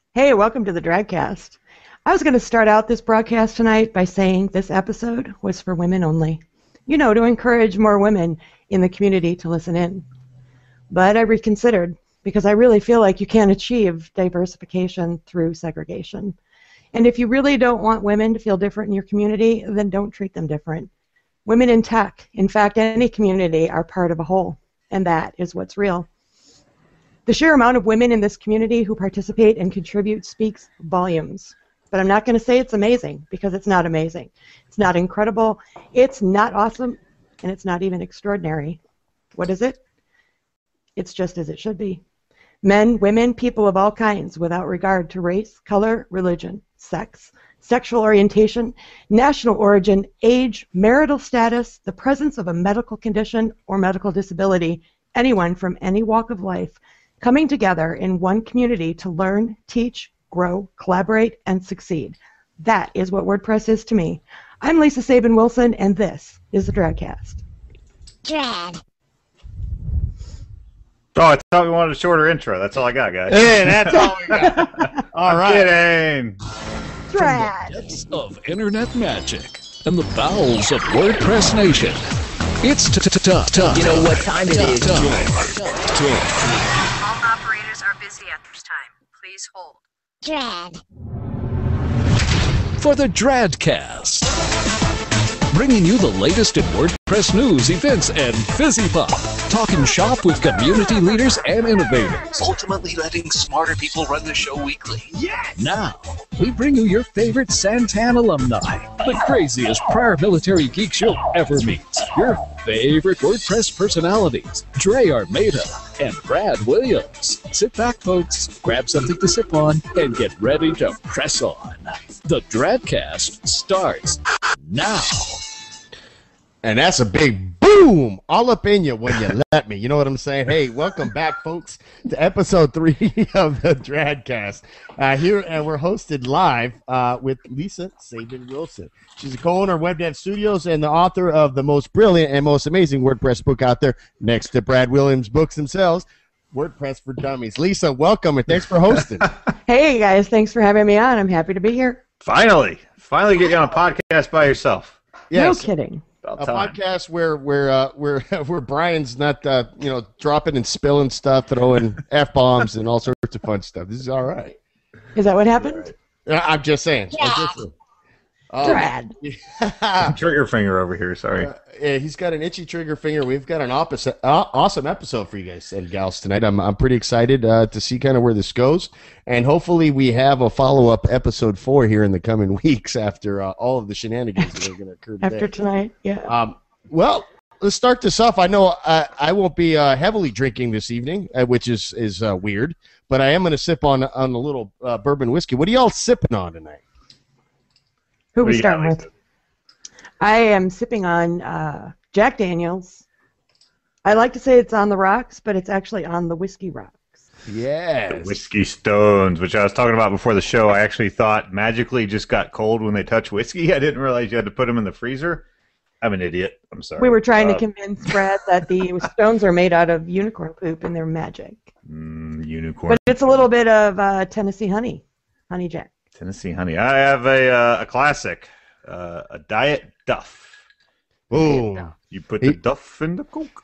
Hey, welcome to the Dragcast. I was going to start out this broadcast tonight by saying this episode was for women only. To encourage more women in the community to listen in. But I reconsidered because I really feel like you can't achieve diversification through segregation. And if you really don't want women to feel different in your community, then don't treat them different. Women in tech, in fact, any community, are part of a whole, and that is what's real. The sheer amount of women in this community who participate and contribute speaks volumes. But I'm not going to say it's amazing, because it's not amazing. It's not incredible, it's not awesome, and it's not even extraordinary. What is it? It's just as it should be. Men, women, people of all kinds, without regard to race, color, religion, sex, sexual orientation, national origin, age, marital status, the presence of a medical condition or medical disability, anyone from any walk of life, coming together in one community to learn, teach, grow, collaborate, and succeed. That is what WordPress is to me. I'm Lisa Sabin Wilson, and this is the Dragcast. Drag. Oh, I thought we wanted a shorter intro. That's all I got, guys. Hey, that's all we got. All right. Kidding. Drag. Depths of internet magic and the bowels of WordPress Nation. It's tough. You know what time it is. All operators are busy at this time. Please hold. Drag. For the Dradcast. Bringing you the latest in WordPress news, events, and fizzy pop. Talking shop with community leaders and innovators. Ultimately letting smarter people run the show weekly. Yes! Now, we bring you your favorite Santan alumni. The craziest prior military geeks you'll ever meet. Your favorite WordPress personalities. Dre Armada and Brad Williams. Sit back, folks, grab something to sip on, and get ready to press on. The Dradcast starts now. And that's a big boom all up in you when you let me. You know what I'm saying? Hey, welcome back, folks, to episode 3 of the Dradcast. Here, and we're hosted live with Lisa Sabin Wilson. She's a co-owner of WebDev Studios and the author of the most brilliant and most amazing WordPress book out there, next to Brad Williams' books themselves, WordPress for Dummies. Lisa, welcome, and thanks for hosting. Hey, guys, thanks for having me on. I'm happy to be here. Finally get you on a podcast by yourself. Yes. No kidding. A podcast where Brian's not dropping and spilling stuff, throwing F-bombs and all sorts of fun stuff. This is all right. Is that what happened? I'm just saying. Yeah. Brad. Trigger finger over here, sorry. Yeah, he's got an itchy trigger finger. We've got an awesome episode for you guys and gals tonight. I'm pretty excited to see kind of where this goes, and hopefully we have a follow-up episode 4 here in the coming weeks after all of the shenanigans that are going to occur today. After tonight, yeah. Well, let's start this off. I know I won't be heavily drinking this evening, which is weird, but I am going to sip on a little bourbon whiskey. What are y'all sipping on tonight? Who are we starting with? I am sipping on Jack Daniels. I like to say it's on the rocks, but it's actually on the whiskey rocks. Yes. Whiskey Stones, which I was talking about before the show. I actually thought magically just got cold when they touch whiskey. I didn't realize you had to put them in the freezer. I'm an idiot. I'm sorry. We were trying to convince Brad that the stones are made out of unicorn poop and they're magic. Unicorn. But it's a little bit of Tennessee honey Jack. Tennessee honey. I have a classic, a Diet Duff. Boom. You put the Duff in the Coke.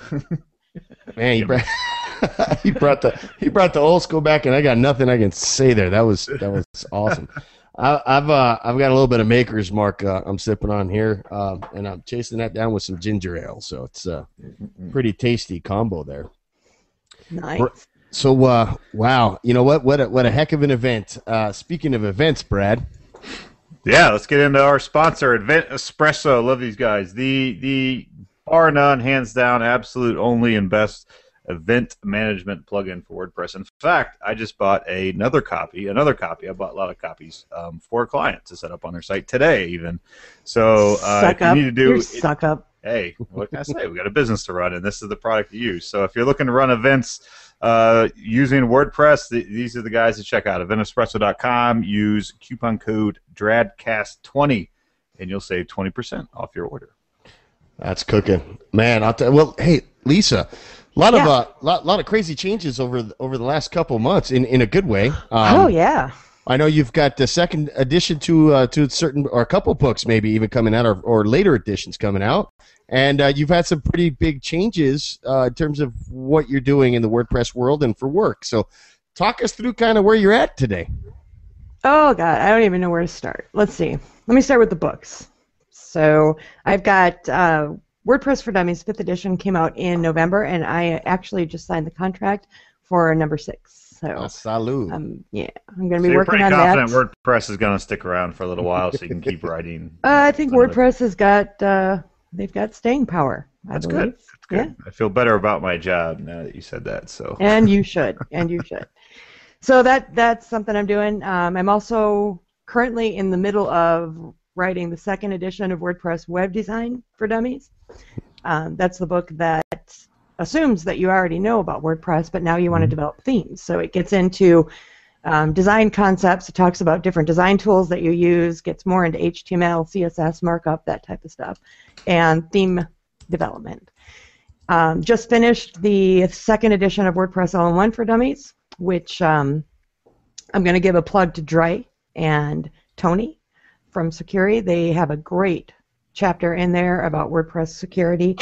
Man, he brought the old school back, and I got nothing I can say there. That was awesome. I've got a little bit of Maker's Mark I'm sipping on here, and I'm chasing that down with some ginger ale. So it's a pretty tasty combo there. Nice. So wow, you know what? What a heck of an event. Speaking of events, Brad. Yeah, let's get into our sponsor, Event Espresso. Love these guys. The bar none, hands down, absolute only and best event management plugin for WordPress. In fact, I just bought another copy. I bought a lot of copies for a client to set up on their site today, even. So suck you up. need to do. Suck up. Hey, what can I say? We got a business to run, and this is the product to use. So if you're looking to run events using WordPress, these are the guys to check out. EventEspresso.com. Use coupon code DRADCAST20, and you'll save 20% off your order. That's cooking, man. I'll tell. Well, hey, Lisa, A lot Yeah. of lot of crazy changes over the last couple months in a good way. Oh yeah. I know you've got the second edition to certain or a couple books maybe even coming out or later editions coming out, and you've had some pretty big changes in terms of what you're doing in the WordPress world and for work. So, talk us through kind of where you're at today. Oh God, I don't even know where to start. Let's see. Let me start with the books. So I've got WordPress for Dummies 5th edition came out in November, and I actually just signed the contract for number 6. So Salud. yeah, I'm going to So be you're working pretty on confident that. WordPress is going to stick around for a little while, so you can keep writing. I think WordPress has got they've got staying power. That's believe. good. That's good. Yeah. I feel better about my job now that you said that. So. And you should. And you should. So that's something I'm doing. I'm also currently in the middle of writing the second edition of WordPress Web Design for Dummies. That's the book that assumes that you already know about WordPress, but now you want to develop themes. So it gets into design concepts. It talks about different design tools that you use, gets more into HTML, CSS, markup, that type of stuff, and theme development. Just finished the second edition of WordPress All-in-One for Dummies, which I'm going to give a plug to Dre and Tony from Security. They have a great chapter in there about WordPress security.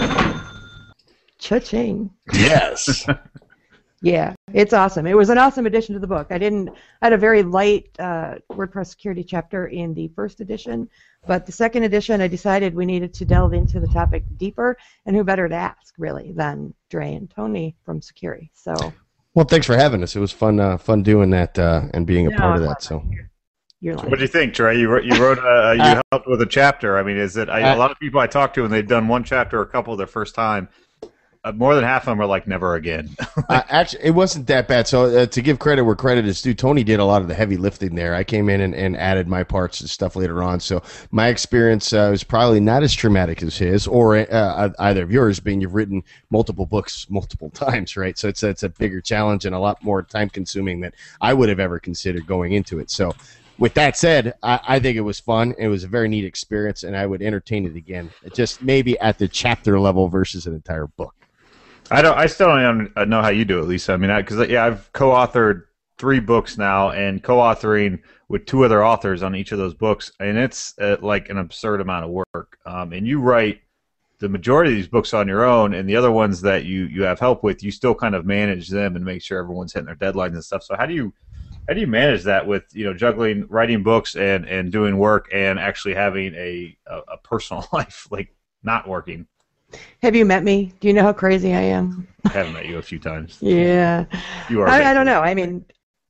Cha-ching. Yes. Yeah, it's awesome. It was an awesome addition to the book. I had a very light WordPress security chapter in the first edition, but the second edition I decided we needed to delve into the topic deeper, and who better to ask, really, than Dre and Tony from Security. So. Well, thanks for having us. It was fun doing that and being a part of that. So. You're What do you think, Trey? You wrote you helped with a chapter. I mean, is it a lot of people I talk to and they've done one chapter or a couple their first time? More than half of them are like never again. Actually, it wasn't that bad. So to give credit where credit is due, Tony did a lot of the heavy lifting there. I came in and added my parts and stuff later on. So my experience was probably not as traumatic as his or either of yours, being you've written multiple books multiple times, right? So it's a bigger challenge and a lot more time consuming than I would have ever considered going into it. So. With that said, I think it was fun. It was a very neat experience, and I would entertain it again. Just maybe at the chapter level versus an entire book. I still don't know how you do it, Lisa. I mean, because I've co-authored 3 books now, and co-authoring with 2 other authors on each of those books, and it's like an absurd amount of work. And you write the majority of these books on your own, and the other ones that you have help with, you still kind of manage them and make sure everyone's hitting their deadlines and stuff. So how do you manage that with juggling writing books and doing work and actually having a personal life, like not working? Have you met me? Do you know how crazy I am? I haven't met you a few times. Yeah. You are. I don't know. I mean,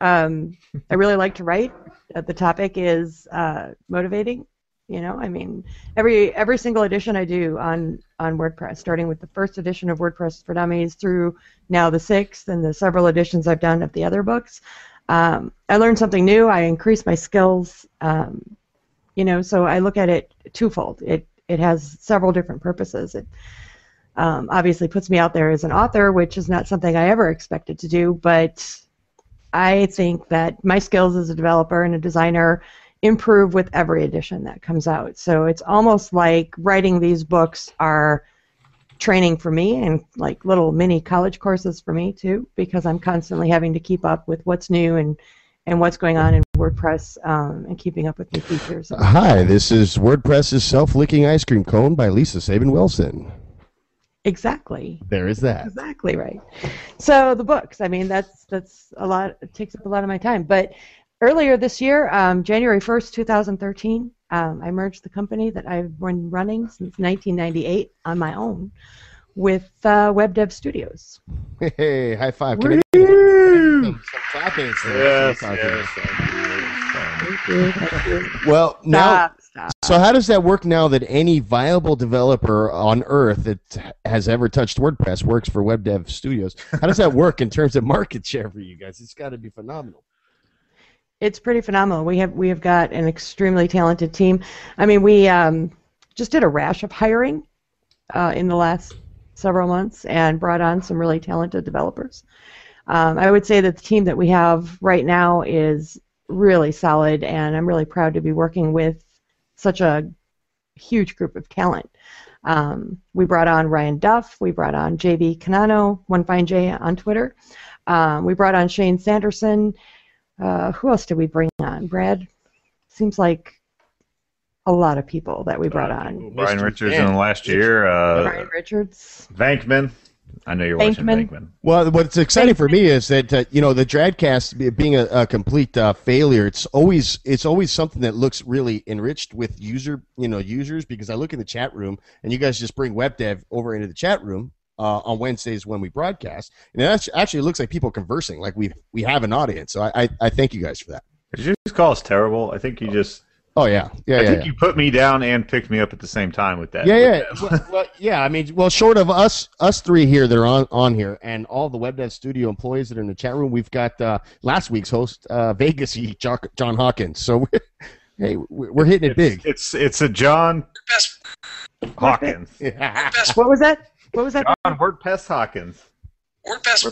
I really like to write. The topic is motivating. I mean, every single edition I do on WordPress, starting with the first edition of WordPress for Dummies through now the 6th and the several editions I've done of the other books. I learned something new. I increased my skills. So I look at it twofold. It has several different purposes. It obviously puts me out there as an author, which is not something I ever expected to do, but I think that my skills as a developer and a designer improve with every edition that comes out. So it's almost like writing these books are training for me and like little mini college courses for me too, because I'm constantly having to keep up with what's new and what's going on in WordPress and keeping up with new features. Hi, this is WordPress's Self-Licking Ice Cream Cone by Lisa Sabin-Wilson. Exactly. There is that. Exactly right. So the books, I mean, that's a lot. It takes up a lot of my time. But earlier this year, January 1st, 2013, I merged the company that I've been running since 1998 on my own with Web Dev Studios. Hey, high five. Can I get some clapping? Yes. Well, now, Stop. so how does that work now that any viable developer on Earth that has ever touched WordPress works for Web Dev Studios? How does that work in terms of market share for you guys? It's got to be phenomenal. It's pretty phenomenal. We have got an extremely talented team. I mean, we just did a rash of hiring in the last several months and brought on some really talented developers. I would say that the team that we have right now is really solid, and I'm really proud to be working with such a huge group of talent. We brought on Ryan Duff. We brought on JB Canano, One Fine J on Twitter. We brought on Shane Sanderson. Who else did we bring on? Brad? Seems like a lot of people that we brought on. Brian Richards in the last year. Brian Richards. Vankman. I know you're watching Vankman. Well, what's exciting for me is that the Dradcast being a complete failure. It's always something that looks really enriched with users, because I look in the chat room and you guys just bring web dev over into the chat room on Wednesdays when we broadcast, and it actually looks like people conversing, like we have an audience. So I thank you guys for that. Did you just call us terrible? I think you just. Oh yeah. I think you put me down and picked me up at the same time with that. Yeah. I mean, short of us three here that are on here, and all the WebDev Studio employees that are in the chat room, we've got last week's host, Vegas John Hawkins. So we're hitting it big. It's a John Hawkins. Yeah. What was that? What was that? John WordPress Hawkins. WordPress.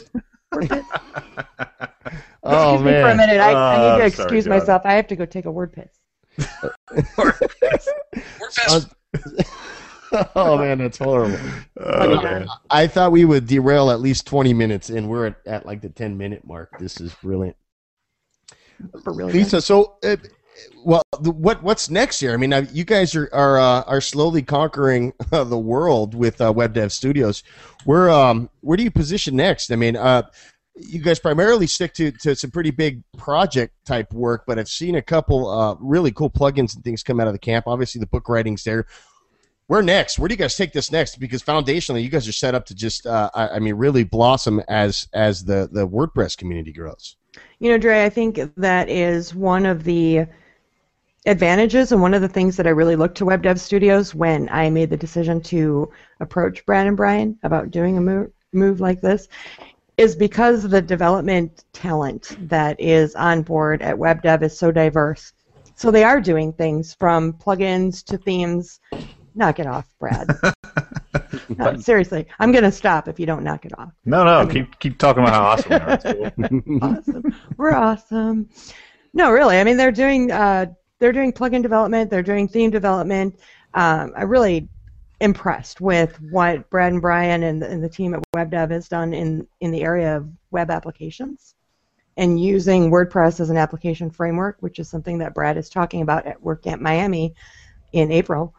Oh Excuse me for a man. minute. I need to sorry, excuse John. myself. I have to go take a word piss. WordPress. Oh man, that's horrible. Oh, man. I thought we would derail at least 20 minutes, and we're at like the 10-minute mark. This is brilliant. For real. Lisa, so what's next year? I mean, you guys are slowly conquering the world with Web Dev Studios. Where do you position next? I mean, you guys primarily stick to some pretty big project type work, but I've seen a couple really cool plugins and things come out of the camp. Obviously, the book writing's there. Where next? Where do you guys take this next? Because foundationally, you guys are set up to just, really blossom as the WordPress community grows. You know, Dre, I think that is one of the advantages and one of the things that I really looked to Web Dev Studios when I made the decision to approach Brad and Brian about doing a move like this, is because the development talent that is on board at WebDev is so diverse. So they are doing things from plugins to themes. Knock it off, Brad. No, seriously, I'm going to stop if you don't knock it off. No, keep talking about how awesome we are. It's cool. Awesome. We're awesome. No, really. I mean, they're doing plugin development. They're doing theme development. I'm really impressed with what Brad and Brian and the team at WebDev has done in the area of web applications and using WordPress as an application framework, which is something that Brad is talking about at WordCamp Miami in April.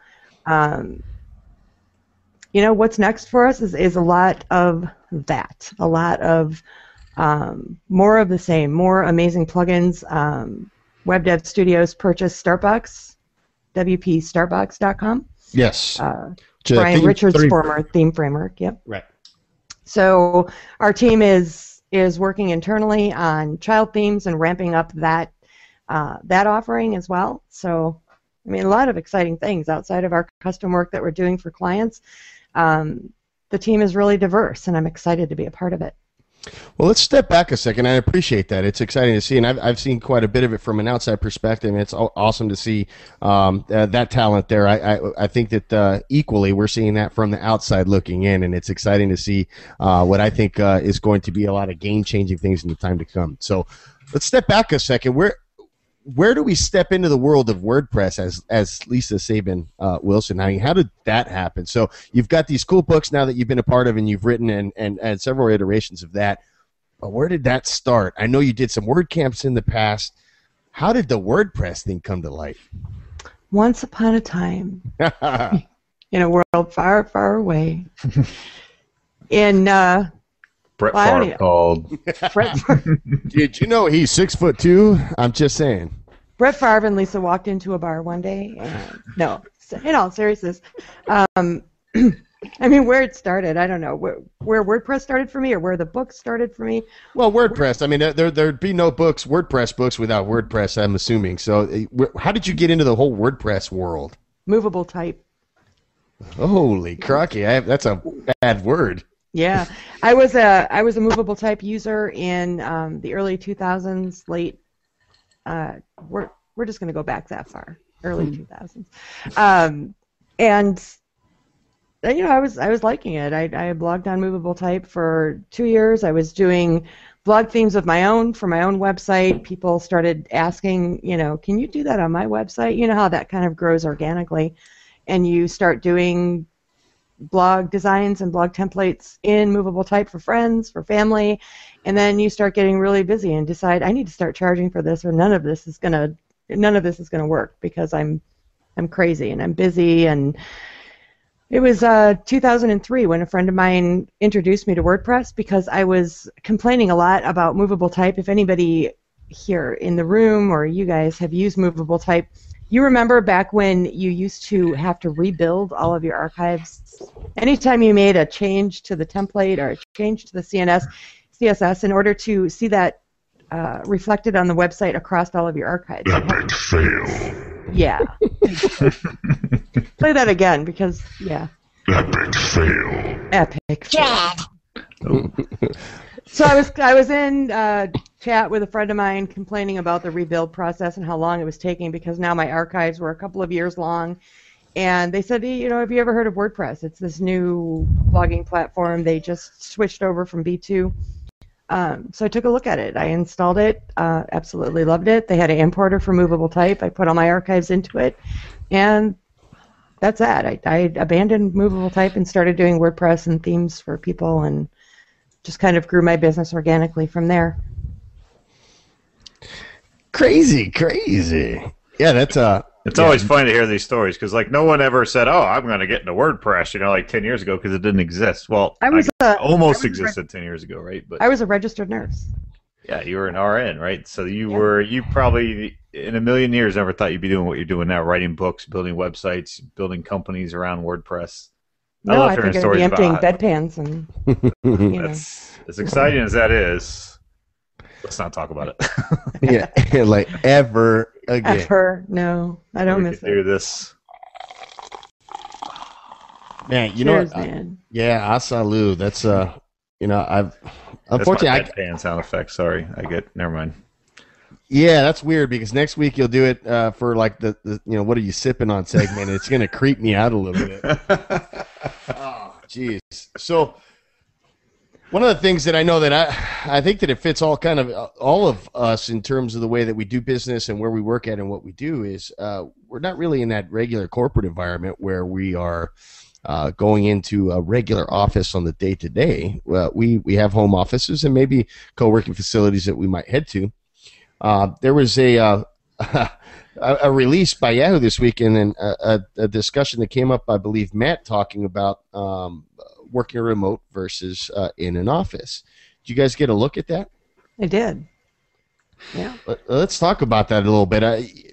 What's next for us is a lot of that, a lot of more of the same, more amazing plugins. WebDev Studios purchased Startbox, WPStartbox.com. Yes. Brian Richards' former theme framework. Yep. Right. So our team is working internally on child themes and ramping up that offering as well. So, I mean, a lot of exciting things outside of our custom work that we're doing for clients. The team is really diverse, and I'm excited to be a part of it. Well, let's step back a second. I appreciate that. It's exciting to see, and I've seen quite a bit of it from an outside perspective, and it's awesome to see that talent there. I think that equally we're seeing that from the outside looking in, and it's exciting to see what I think is going to be a lot of game-changing things in the time to come. So let's step back a second. Where do we step into the world of WordPress as Lisa Sabin Wilson? I mean, how did that happen? So you've got these cool books now that you've been a part of and you've written and several iterations of that. But where did that start? I know you did some WordCamps in the past. How did the WordPress thing come to life? Once upon a time, in a world far, far away, in Brett Favre called. Brett Favre. Did you know he's 6'2"? I'm just saying. Brett Favre and Lisa walked into a bar one day, and no, in all seriousness, I mean, where it started, I don't know, where WordPress started for me or where the book started for me. Well, WordPress, I mean, there'd be no WordPress books without WordPress, I'm assuming. So how did you get into the whole WordPress world? Movable type. Holy crocky, that's a bad word. Yeah, I was a movable type user in the early 2000s, late. We're just going to go back that far, early 2000s, and I was liking it. I blogged on movable type for 2 years. I was doing blog themes of my own for my own website. People started asking, can you do that on my website? You know how that kind of grows organically, and you start doing blog designs and blog templates in movable type for friends, for family, and then you start getting really busy and decide I need to start charging for this, or none of this is gonna work because I'm crazy and I'm busy. And it was 2003 when a friend of mine introduced me to WordPress because I was complaining a lot about movable type. If anybody here in the room or you guys have used movable type, you remember back when you used to have to rebuild all of your archives. Anytime you made a change to the template or a change to the CSS, in order to see that reflected on the website across all of your archives. Epic fail. Yeah. Play that again because, yeah. Epic fail. Epic fail. Dread. So I was in chat with a friend of mine complaining about the rebuild process and how long it was taking because now my archives were a couple of years long. And they said, you know, have you ever heard of WordPress? It's this new blogging platform. They just switched over from V2. So I took a look at it. I installed it, absolutely loved it. They had an importer for movable type. I put all my archives into it, and that's that. I abandoned movable type and started doing WordPress and themes for people, and just kind of grew my business organically from there. Crazy. Yeah, that's It's always funny to hear these stories because, like, no one ever said, "Oh, I'm going to get into WordPress," you know, like 10 years ago because it didn't exist. Well, almost existed 10 years ago, right? But I was a registered nurse. yeah, you were an RN, right? So you probably in a million years never thought you'd be doing what you're doing now, writing books, building websites, building companies around WordPress. No, I think I'd be emptying bedpans and you know. As exciting as that is, let's not talk about it. Yeah, like ever again. Ever? No, I don't miss it. Do this. Man, you Cheers, know what? man. Yeah, asalu. That's you know, I've unfortunately that's my bedpan sound effect. Sorry, never mind. Yeah, that's weird because next week you'll do it for like the you know, what are you sipping on segment, and it's gonna creep me out a little bit. Oh, jeez. So one of the things that I know that I think that it fits all of us in terms of the way that we do business and where we work at and what we do is we're not really in that regular corporate environment where we are going into a regular office on the day-to-day. We have home offices and maybe co-working facilities that we might head to. There was a release by Yahoo this week and then a discussion that came up, I believe, Matt talking about working remote versus in an office. Did you guys get a look at that? I did. Yeah. Let's talk about that a little bit.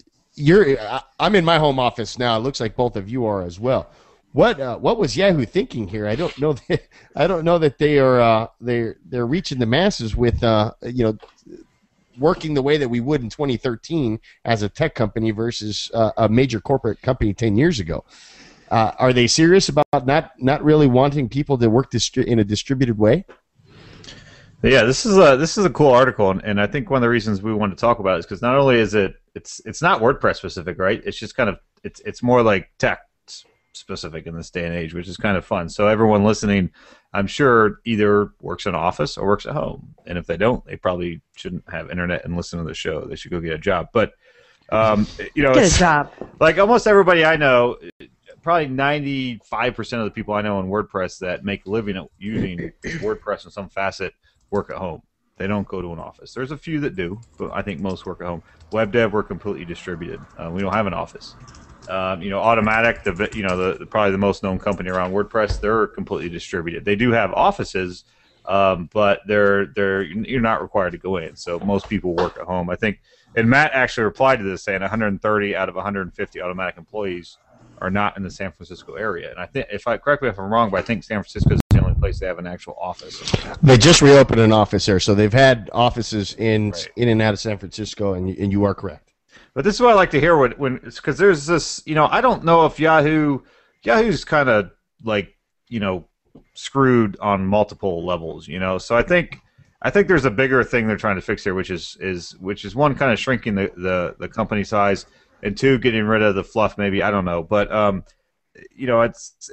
I'm in my home office now. It looks like both of you are as well. What was Yahoo thinking here? I don't know that they are they're reaching the masses with you know, working the way that we would in 2013 as a tech company versus a major corporate company 10 years ago. Are they serious about not really wanting people to work in a distributed way? Yeah, this is a cool article, and I think one of the reasons we wanted to talk about it is because not only is it's not WordPress specific, right? It's just kind of it's more like tech specific in this day and age, which is kind of fun. So everyone listening, I'm sure, either works in an office or works at home, and if they don't, they probably shouldn't have internet and listen to the show. They should go get a job. But you know, Get a job. Like almost everybody I know, probably 95% of the people I know in WordPress that make a living at using WordPress in some facet work at home. They don't go to an office. There's a few that do, but I think most work at home. Web dev, we're completely distributed. We don't have an office. You know, Automatic, probably the most known company around WordPress, they're completely distributed. They do have offices, but you're not required to go in. So most people work at home. I think, and Matt actually replied to this saying 130 out of 150 Automatic employees are not in the San Francisco area. And I think, correct me if I'm wrong, but I think San Francisco is the only place they have an actual office. They just reopened an office there, so they've had offices in and out of San Francisco, and you are correct. But this is what I like to hear because there's this, you know, I don't know if Yahoo's kind of like, you know, screwed on multiple levels, you know. So I think there's a bigger thing they're trying to fix here, which is one, kind of shrinking the company size, and two, getting rid of the fluff, maybe, I don't know. But you know, it's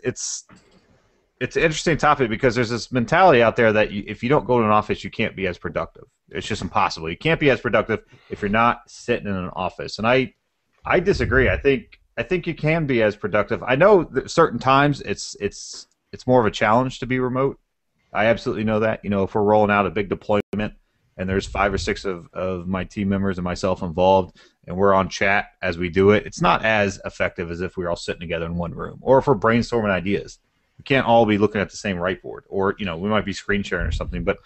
an interesting topic because there's this mentality out there that if you don't go to an office, you can't be as productive. It's just impossible. You can't be as productive if you're not sitting in an office. And I disagree. I think you can be as productive. I know that certain times it's it's more of a challenge to be remote. I absolutely know that. If we're rolling out a big deployment and there's 5 or 6 of my team members and myself involved, and we're on chat as we do it, it's not as effective as if we were all sitting together in one room. Or if we're brainstorming ideas, we can't all be looking at the same whiteboard. Or we might be screen sharing or something. But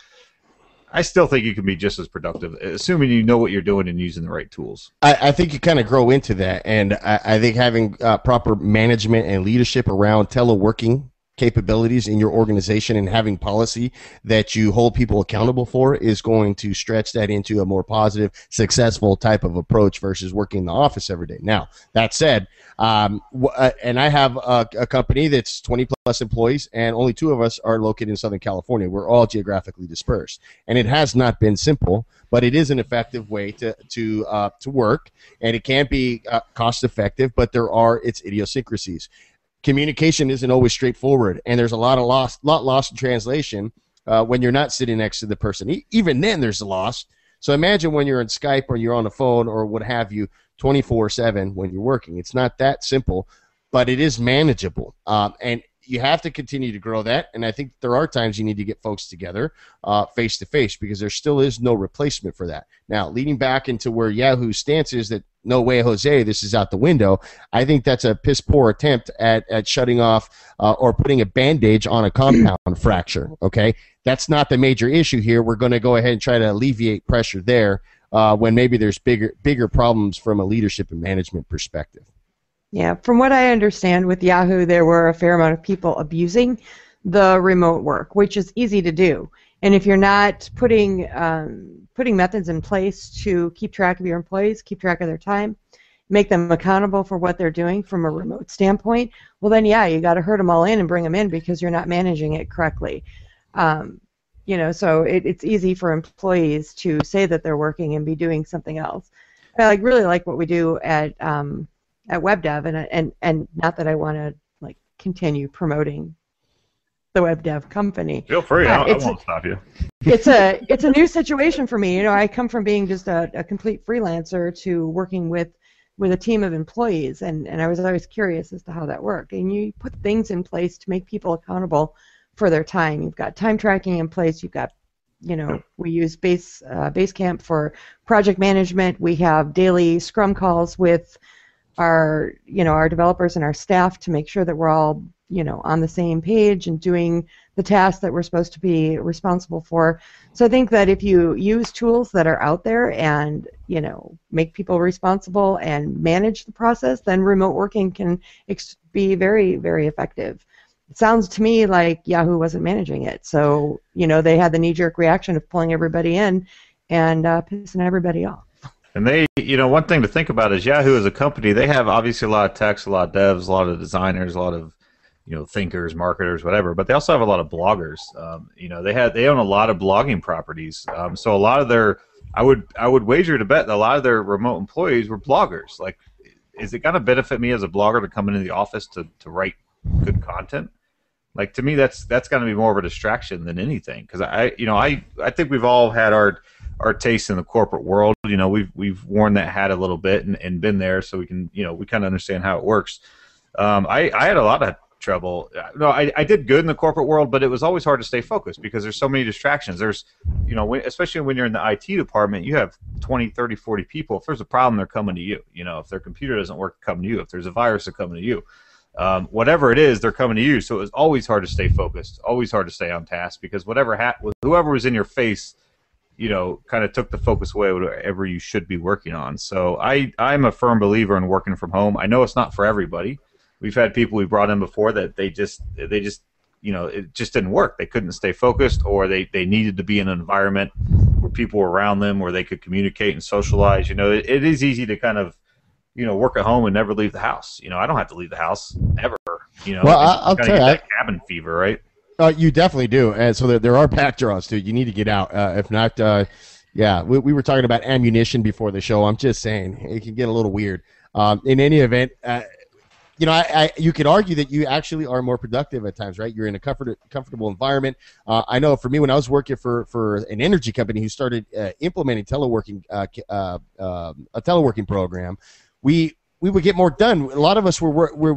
I still think you can be just as productive, assuming you know what you're doing and using the right tools. I think you kind of grow into that, and I think having proper management and leadership around teleworking capabilities in your organization and having policy that you hold people accountable for is going to stretch that into a more positive, successful type of approach versus working in the office every day. Now, that said, and I have a company that's 20 plus employees, and only 2 of us are located in Southern California. We're all geographically dispersed, and it has not been simple, but it is an effective way to work, and it can be cost effective, but there are its idiosyncrasies. Communication isn't always straightforward, and there's a lot lost in translation when you're not sitting next to the person. Even then, there's a loss. So imagine when you're in Skype or you're on the phone or what have you 24/7 when you're working. It's not that simple, but it is manageable. And you have to continue to grow that, and I think there are times you need to get folks together face-to-face because there still is no replacement for that. Now, leading back into where Yahoo's stance is that no way, Jose, this is out the window, I think that's a piss-poor attempt at shutting off or putting a bandage on a compound fracture, okay? That's not the major issue here. We're going to go ahead and try to alleviate pressure there when maybe there's bigger problems from a leadership and management perspective. Yeah, from what I understand with Yahoo, there were a fair amount of people abusing the remote work, which is easy to do. And if you're not putting methods in place to keep track of your employees, keep track of their time, make them accountable for what they're doing from a remote standpoint, well then, yeah, you got to herd them all in and bring them in because you're not managing it correctly. So it's easy for employees to say that they're working and be doing something else. I really like what we do at WebDev, and not that I want to continue promoting the WebDev company. Feel free. I won't stop you. It's a new situation for me. I come from being just a complete freelancer to working with a team of employees, and I was always curious as to how that worked. And you put things in place to make people accountable for their time. You've got time tracking in place. You've got we use Basecamp for project management. We have daily Scrum calls with our developers and our staff to make sure that we're all on the same page and doing the tasks that we're supposed to be responsible for. So I think that if you use tools that are out there and make people responsible and manage the process, then remote working can be very, very effective. It sounds to me like Yahoo wasn't managing it, so they had the knee-jerk reaction of pulling everybody in and pissing everybody off. And they, one thing to think about is Yahoo as a company, they have obviously a lot of techs, a lot of devs, a lot of designers, a lot of, thinkers, marketers, whatever, but they also have a lot of bloggers. They own a lot of blogging properties. So a lot of their, I would wager to bet that a lot of their remote employees were bloggers. Like, is it going to benefit me as a blogger to come into the office to write good content? Like, to me, that's going to be more of a distraction than anything. Because I think we've all had our taste in the corporate world. We've worn that hat a little bit and been there, so we can, we kind of understand how it works. I had a lot of trouble. No, I did good in the corporate world, but it was always hard to stay focused because there's so many distractions. There's, especially when you're in the IT department, you have 20, 30, 40 people. If there's a problem, they're coming to you. If their computer doesn't work, they're coming to you. If there's a virus, they're coming to you. Whatever it is, they're coming to you. So it was always hard to stay focused, always hard to stay on task because whoever was in your face, kind of took the focus away whatever you should be working on. So I'm a firm believer in working from home. I know it's not for everybody. We've had people we brought in before that they just it just didn't work. They couldn't stay focused, or they needed to be in an environment where people were around them, where they could communicate and socialize. It is easy to kind of work at home and never leave the house. I don't have to leave the house ever. Well, I'll tell you, that cabin fever, right? You definitely do, and so there are backdraws too. You need to get out. If not, we were talking about ammunition before the show. I'm just saying it can get a little weird. In any event, you could argue that you actually are more productive at times, right? You're in a comfortable environment. I know for me, when I was working for an energy company who started implementing teleworking, a teleworking program, we would get more done. A lot of us were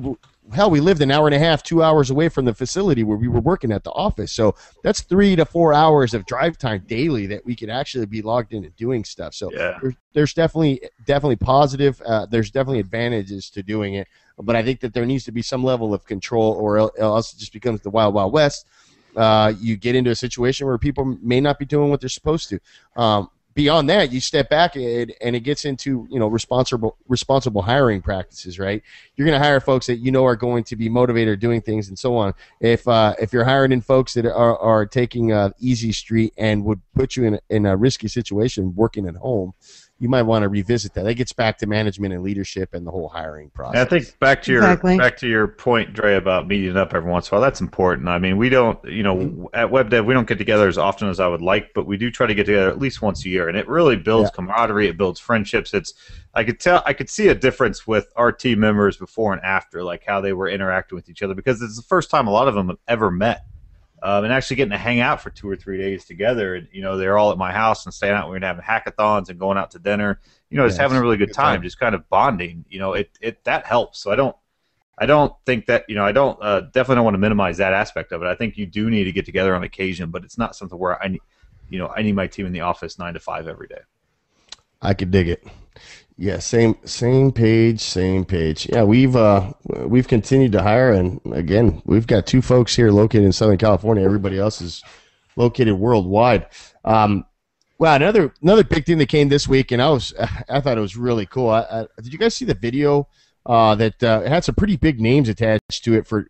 hell, we lived an hour and a half, 2 hours away from the facility where we were working at the office. So that's 3 to 4 hours of drive time daily that we could actually be logged into doing stuff. So there's definitely positive. There's definitely advantages to doing it. But I think that there needs to be some level of control, or else it just becomes the Wild Wild West. You get into a situation where people may not be doing what they're supposed to. Beyond that, you step back and it gets into responsible hiring practices, right? You're going to hire folks that you know are going to be motivated or doing things and so on. If you're hiring in folks that are taking easy street and would put you in a risky situation working at home, you might want to revisit that. That gets back to management and leadership and the whole hiring process. And I think back to your point, Dre, about meeting up every once in a while. That's important. I mean, we don't, at WebDev, we don't get together as often as I would like, but we do try to get together at least once a year, and it really builds camaraderie. It builds friendships. I could see a difference with our team members before and after, like how they were interacting with each other, because it's the first time a lot of them have ever met. And actually getting to hang out for 2 or 3 days together, and they're all at my house and staying out. We're gonna have hackathons and going out to dinner. Just having a really good time, just kind of bonding. It that helps. So I don't think that I don't definitely don't want to minimize that aspect of it. I think you do need to get together on occasion, but it's not something where I need my team in the office 9 to 5 every day. I could dig it. Yeah, same page. Yeah, we've continued to hire, and again, we've got 2 folks here located in Southern California. Everybody else is located worldwide. Well, another big thing that came this week, and I thought it was really cool. Did you guys see the video that it had some pretty big names attached to it for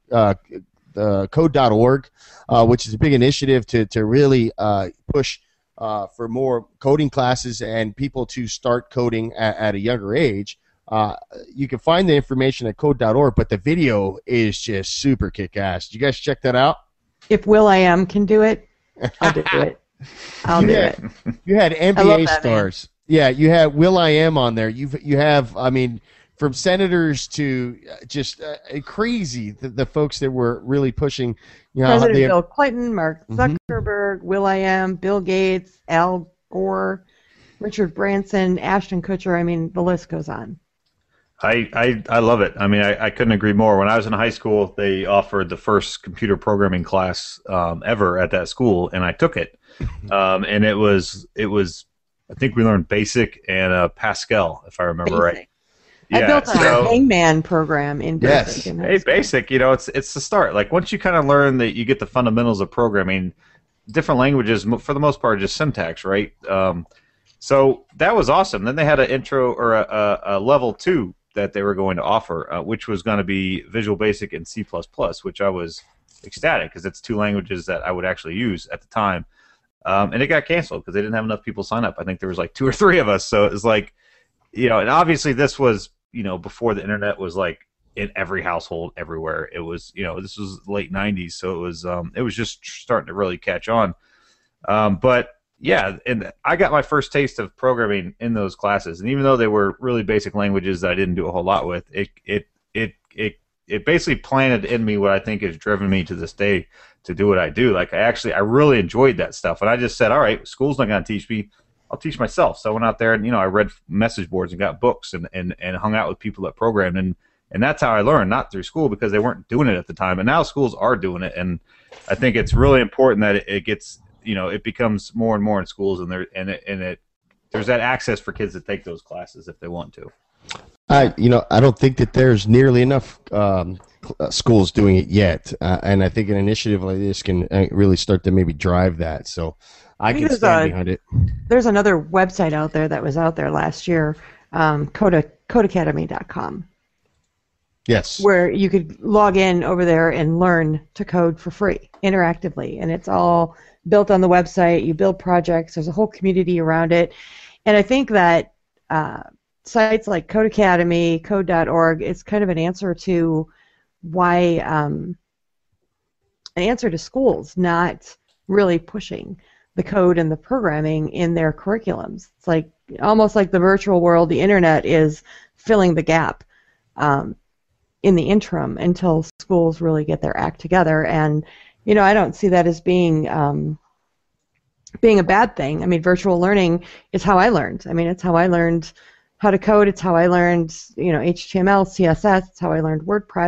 code.org, which is a big initiative to really push for more coding classes and people to start coding at a younger age. You can find the information at code.org, but the video is just super kick-ass. Did you guys check that out? If Will.i.am can do it, I'll do it. I'll do it. You had NBA stars. Man. Yeah, you had Will.i.am on there. You have, I mean, from senators to just crazy, the folks that were really pushing. President Bill Clinton, Mark Zuckerberg, Will.i.am, Bill Gates, Al Gore, Richard Branson, Ashton Kutcher. I mean, the list goes on. I love it. I mean, I couldn't agree more. When I was in high school, they offered the first computer programming class ever at that school, and I took it. And it was I think we learned BASIC and Pascal, if I remember right. I built a Hangman program in BASIC. Yes. Hey, BASIC, it's the start. Like, once you kind of learn that you get the fundamentals of programming, different languages, for the most part, are just syntax, right? So that was awesome. Then they had an intro or a level 2 that they were going to offer, which was going to be Visual Basic and C++, which I was ecstatic because it's 2 languages that I would actually use at the time. And it got canceled because they didn't have enough people sign up. I think there was like 2 or 3 of us. So it was like, and obviously this was, before the internet was like in every household everywhere. It was, this was late 90s, so it was just starting to really catch on. But yeah, and I got my first taste of programming in those classes, and even though they were really basic languages that I didn't do a whole lot with, it basically planted in me what I think has driven me to this day to do what I do. Like, I really enjoyed that stuff, and I just said, all right, school's not going to teach me. I'll teach myself. So I went out there and I read message boards and got books and hung out with people that programmed, and that's how I learned, not through school because they weren't doing it at the time. And now schools are doing it, and I think it's really important that it gets it becomes more and more in schools, and there's that access for kids to take those classes if they want to. I don't think that there's nearly enough schools doing it yet, and I think an initiative like this can really start to maybe drive that. So I can stand behind it. There's another website out there that was out there last year, codeacademy.com. Yes. Where you could log in over there and learn to code for free, interactively. And it's all built on the website. You build projects. There's a whole community around it. And I think that sites like Code Academy, code.org, it's kind of an answer to why, an answer to schools not really pushing the code and the programming in their curriculums. It's like almost like the virtual world, the internet is filling the gap in the interim until schools really get their act together. And I don't see that as being a bad thing. I mean, virtual learning is how I learned. I mean, it's how I learned how to code. It's how I learned HTML, CSS. It's how I learned WordPress.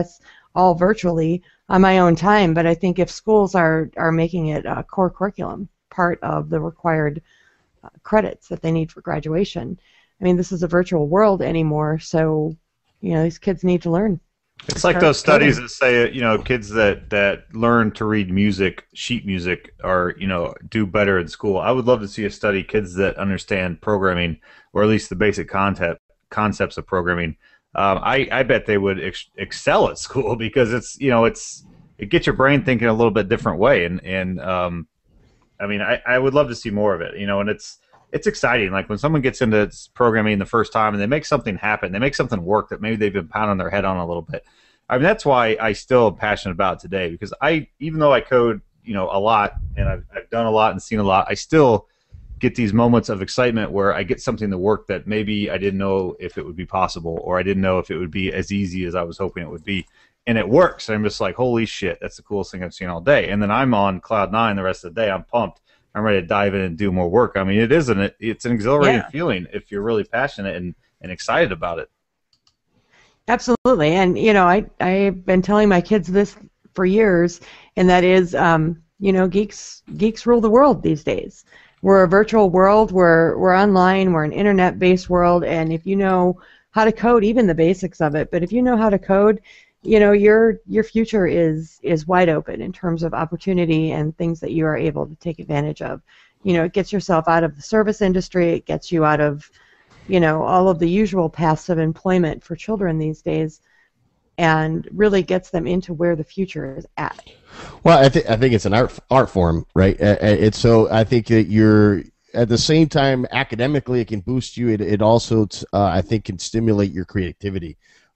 all virtually on my own time. But I think if schools are making it a core curriculum, part of the required credits that they need for graduation, I mean, this is a virtual world anymore, so these kids need to learn. It's like those studies that say, kids that learn to read music, sheet music, are, do better in school. I would love to see a study kids that understand programming, or at least the basic concepts of programming. I bet they would excel at school, because it gets your brain thinking a little bit different way, and I mean, I would love to see more of it, and it's exciting. Like when someone gets into programming the first time and they make something happen, they make something work that maybe they've been pounding their head on a little bit. I mean, that's why I still am passionate about it today, because even though I code, a lot, and I've done a lot and seen a lot, I still get these moments of excitement where I get something to work that maybe I didn't know if it would be possible, or I didn't know if it would be as easy as I was hoping it would be. And it works. And I'm just like, holy shit, that's the coolest thing I've seen all day. And then I'm on cloud nine the rest of the day. I'm pumped. I'm ready to dive in and do more work. I mean, it's an exhilarating feeling if you're really passionate and excited about it. Absolutely. And, I've been telling my kids this for years, and that is, geeks rule the world these days. We're a virtual world. We're online. We're an internet-based world. And if you know how to code, even the basics of it, but if you know how to code, your future is wide open in terms of opportunity and things that you are able to take advantage of. It gets yourself out of the service industry. It gets you out of, all of the usual paths of employment for children these days, and really gets them into where the future is at. Well, I think it's an art form, right? It's so I think that you're at the same time academically it can boost you. It also I think can stimulate your creativity.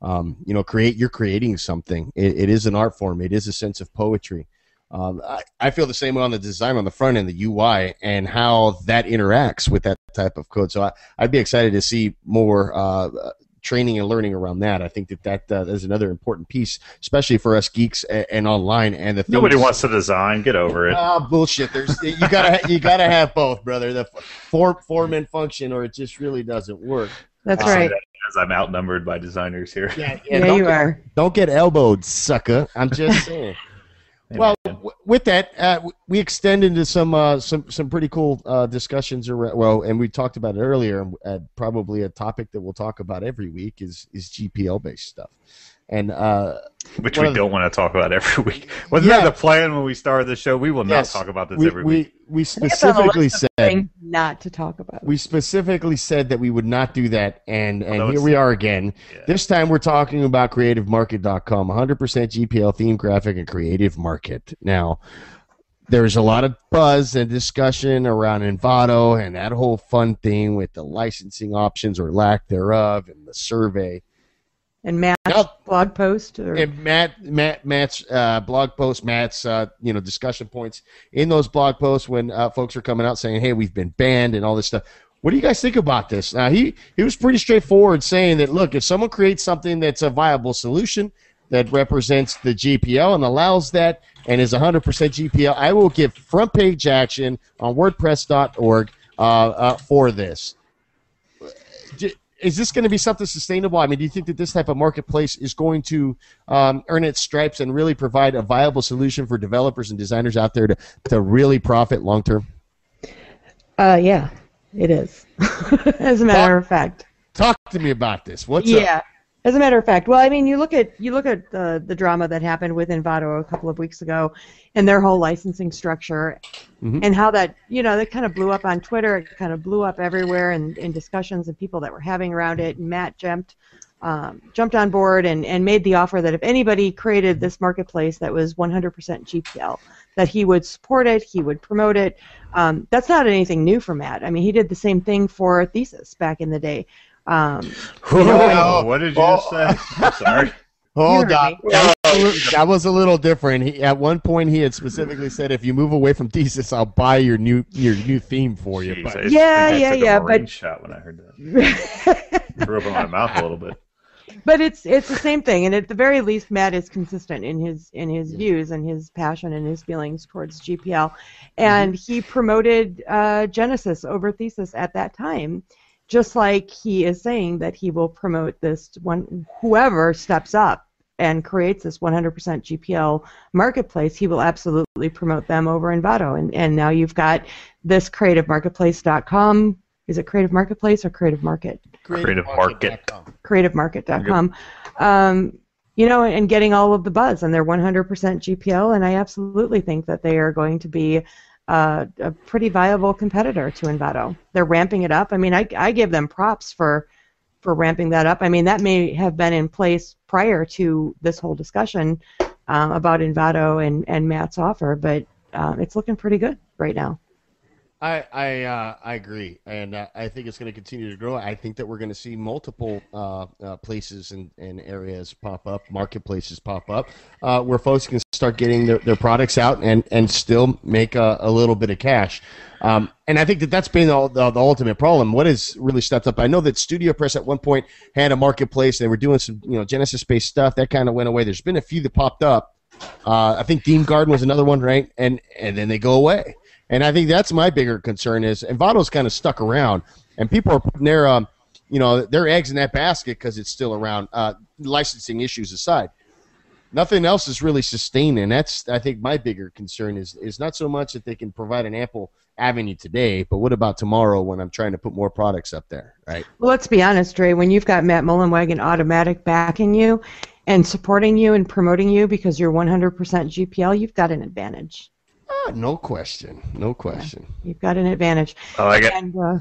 You're creating something. It is an art form. It is a sense of poetry. I feel the same way on the design on the front end, the UI, and how that interacts with that type of code. So I'd be excited to see more training and learning around that. I think that is another important piece, especially for us geeks and online. And nobody wants to design. Get over it. Bullshit. You gotta have both, brother. The form and function, or it just really doesn't work. That's right. As I'm outnumbered by designers here. Yeah, you are. Don't get elbowed, sucker. I'm just saying. Well, with that, we extend into some pretty cool discussions around. Well, and we talked about it earlier. Probably a topic that we'll talk about every week is GPL based stuff, and which we don't want to talk about every week. Wasn't that the plan when we started the show? We will not talk about this every week. We specifically said not to talk about it. We specifically said that we would not do that, and here we are again. Yeah. This time we're talking about CreativeMarket.com, 100% GPL theme graphic and creative market. Now, there's a lot of buzz and discussion around Envato and that whole fun thing with the licensing options or lack thereof and the survey. And Matt's blog post, and Matt's blog post, Matt's discussion points in those blog posts when folks are coming out saying, "Hey, we've been banned" and all this stuff. What do you guys think about this? He was pretty straightforward, saying that look, if someone creates something that's a viable solution that represents the GPL and allows that and is 100% GPL, I will give front page action on WordPress.org for this. Is this going to be something sustainable? I mean, do you think that this type of marketplace is going to earn its stripes and really provide a viable solution for developers and designers out there to really profit long term? Yeah, it is. As a matter of fact. Talk to me about this. What's up? As a matter of fact, well, I mean, you look at the drama that happened with Envato a couple of weeks ago, and their whole licensing structure, and how that that kind of blew up on Twitter. It kind of blew up everywhere in discussions and people that were having around it. And Matt jumped on board and made the offer that if anybody created this marketplace that was 100% GPL, that he would support it, he would promote it. That's not anything new for Matt. I mean, he did the same thing for Thesis back in the day. What did you just say? I'm sorry. Hold on. That was a little different. At one point, he had specifically said, "If you move away from Thesis, I'll buy your new theme for you." Jeez, but, yeah. But shot when I heard that. Threw up in my mouth a little bit. But it's the same thing, and at the very least, Matt is consistent in his views and his passion and his feelings towards GPL, and he promoted Genesis over Thesis at that time. Just like he is saying that he will promote this one, whoever steps up and creates this 100% GPL marketplace, he will absolutely promote them over Envato. And now you've got this creativemarketplace.com. Is it Creative Marketplace or Creative Market? Creativemarket.com. And getting all of the buzz, and they're 100% GPL, and I absolutely think that they are going to be a pretty viable competitor to Envato. They're ramping it up. I mean, I give them props for ramping that up. I mean, that may have been in place prior to this whole discussion about Envato and Matt's offer, but it's looking pretty good right now. I agree, and I think it's going to continue to grow. I think that we're going to see multiple places and areas pop up, marketplaces pop up, where folks can start getting their products out and still make a little bit of cash. And I think that's been the ultimate problem. What has really stepped up? I know that Studio Press at one point had a marketplace. They were doing some Genesis-based stuff. That kind of went away. There's been a few that popped up. I think Theme Garden was another one, right? And then they go away. And I think that's my bigger concern is Envato's kind of stuck around, and people are putting their eggs in that basket because it's still around. Licensing issues aside, nothing else is really sustained, and that's, I think, my bigger concern is not so much that they can provide an ample avenue today, but what about tomorrow when I'm trying to put more products up there, right? Well, let's be honest, Dre. When you've got Matt Mullenweg Automatic backing you and supporting you and promoting you because you're 100% GPL, you've got an advantage. No question. Yeah, you've got an advantage. I like it. And, go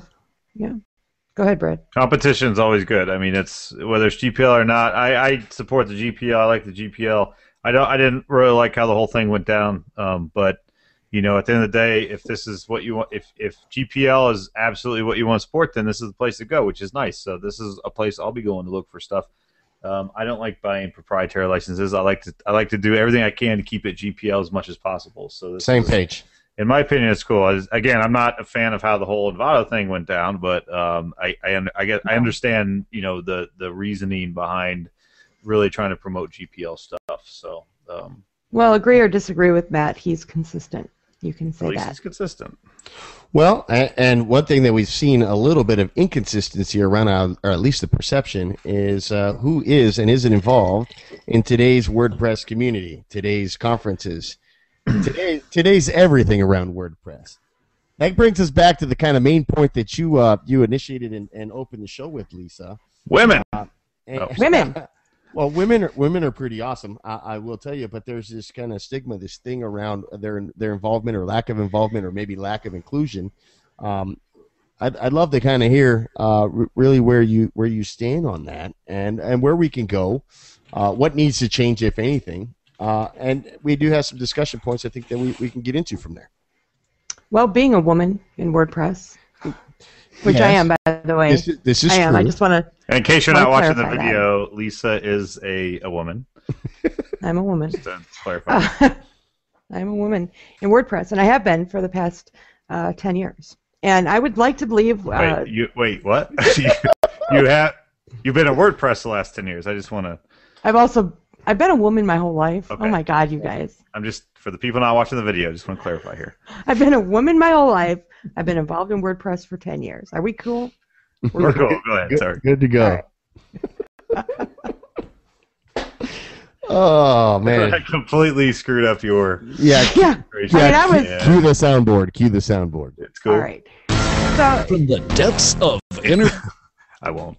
ahead, Brad. Competition's always good. I mean, it's whether it's GPL or not. I support the GPL. I like the GPL. I didn't really like how the whole thing went down. But at the end of the day, if this is what you want, if GPL is absolutely what you want to support, then this is the place to go, which is nice. So this is a place I'll be going to look for stuff. I don't like buying proprietary licenses. I like to do everything I can to keep it GPL as much as possible. So same page. In my opinion, it's cool. Again, I'm not a fan of how the whole Envato thing went down, but I understand the reasoning behind really trying to promote GPL stuff. So. Well, agree or disagree with Matt. He's consistent. You can say at least that. He's consistent. Well, and one thing that we've seen a little bit of inconsistency around, or at least the perception, is who is and isn't involved in today's WordPress community, today's conferences, today's everything around WordPress. That brings us back to the kind of main point that you initiated and opened the show with, Lisa. Women. Women. Well, women are pretty awesome, I will tell you, but there's this kind of stigma, this thing around their involvement or lack of involvement or maybe lack of inclusion. I'd love to kind of hear really where you stand on that and where we can go, what needs to change, if anything. And we do have some discussion points I think that we can get into from there. Well, being a woman in WordPress, which yes. I am, by the way. This is I am. true. I just want to. In case you're not watching the video, Lisa is a woman. I'm a woman. Just to clarify. I'm a woman in WordPress, and I have been for the past 10 years. And I would like to believe. Wait, what? You've been at WordPress the last 10 years. I just want to. I've been a woman my whole life. Okay. Oh my God, you guys. I'm just, for the people not watching the video, I just want to clarify here. I've been a woman my whole life. I've been involved in WordPress for 10 years. Are we cool? We're cool. Go ahead. Sorry. Good to go. Right. Oh man! I completely screwed up your. Yeah. Cue the soundboard. It's cool. All right. So From the depths of inner. I won't.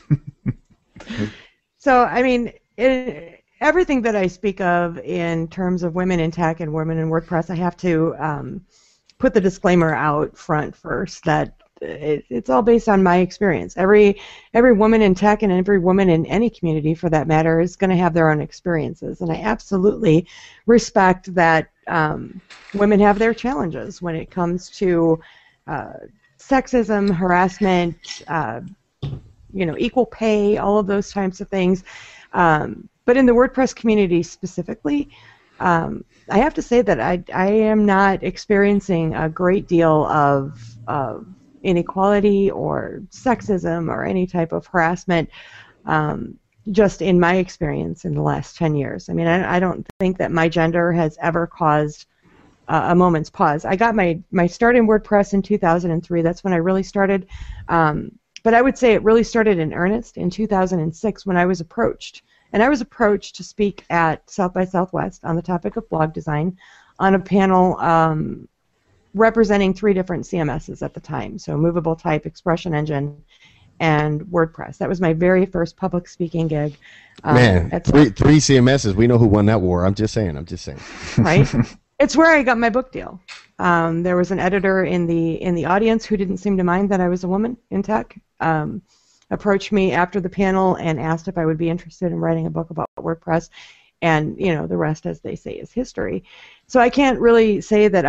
So I mean, everything that I speak of in terms of women in tech and women in WordPress, I have to put the disclaimer out front first that it's all based on my experience. Every woman in tech and every woman in any community, for that matter, is going to have their own experiences, and I absolutely respect that women have their challenges when it comes to sexism, harassment, equal pay, all of those types of things. But in the WordPress community specifically, I have to say that I am not experiencing a great deal of inequality or sexism or any type of harassment just in my experience in the last 10 years. I mean, I don't think that my gender has ever caused a moment's pause. I got my start in WordPress in 2003. That's when I really started. But I would say it really started in earnest in 2006 when I was approached And I was approached to speak at South by Southwest on the topic of blog design on a panel representing 3 different CMSs at the time, so Movable Type, Expression Engine, and WordPress. That was my very first public speaking gig. Man, three CMSs. We know who won that war. I'm just saying. Right? It's where I got my book deal. There was an editor in the audience who didn't seem to mind that I was a woman in tech. Approached me after the panel and asked if I would be interested in writing a book about WordPress. And, you know, the rest, as they say, is history. So I can't really say that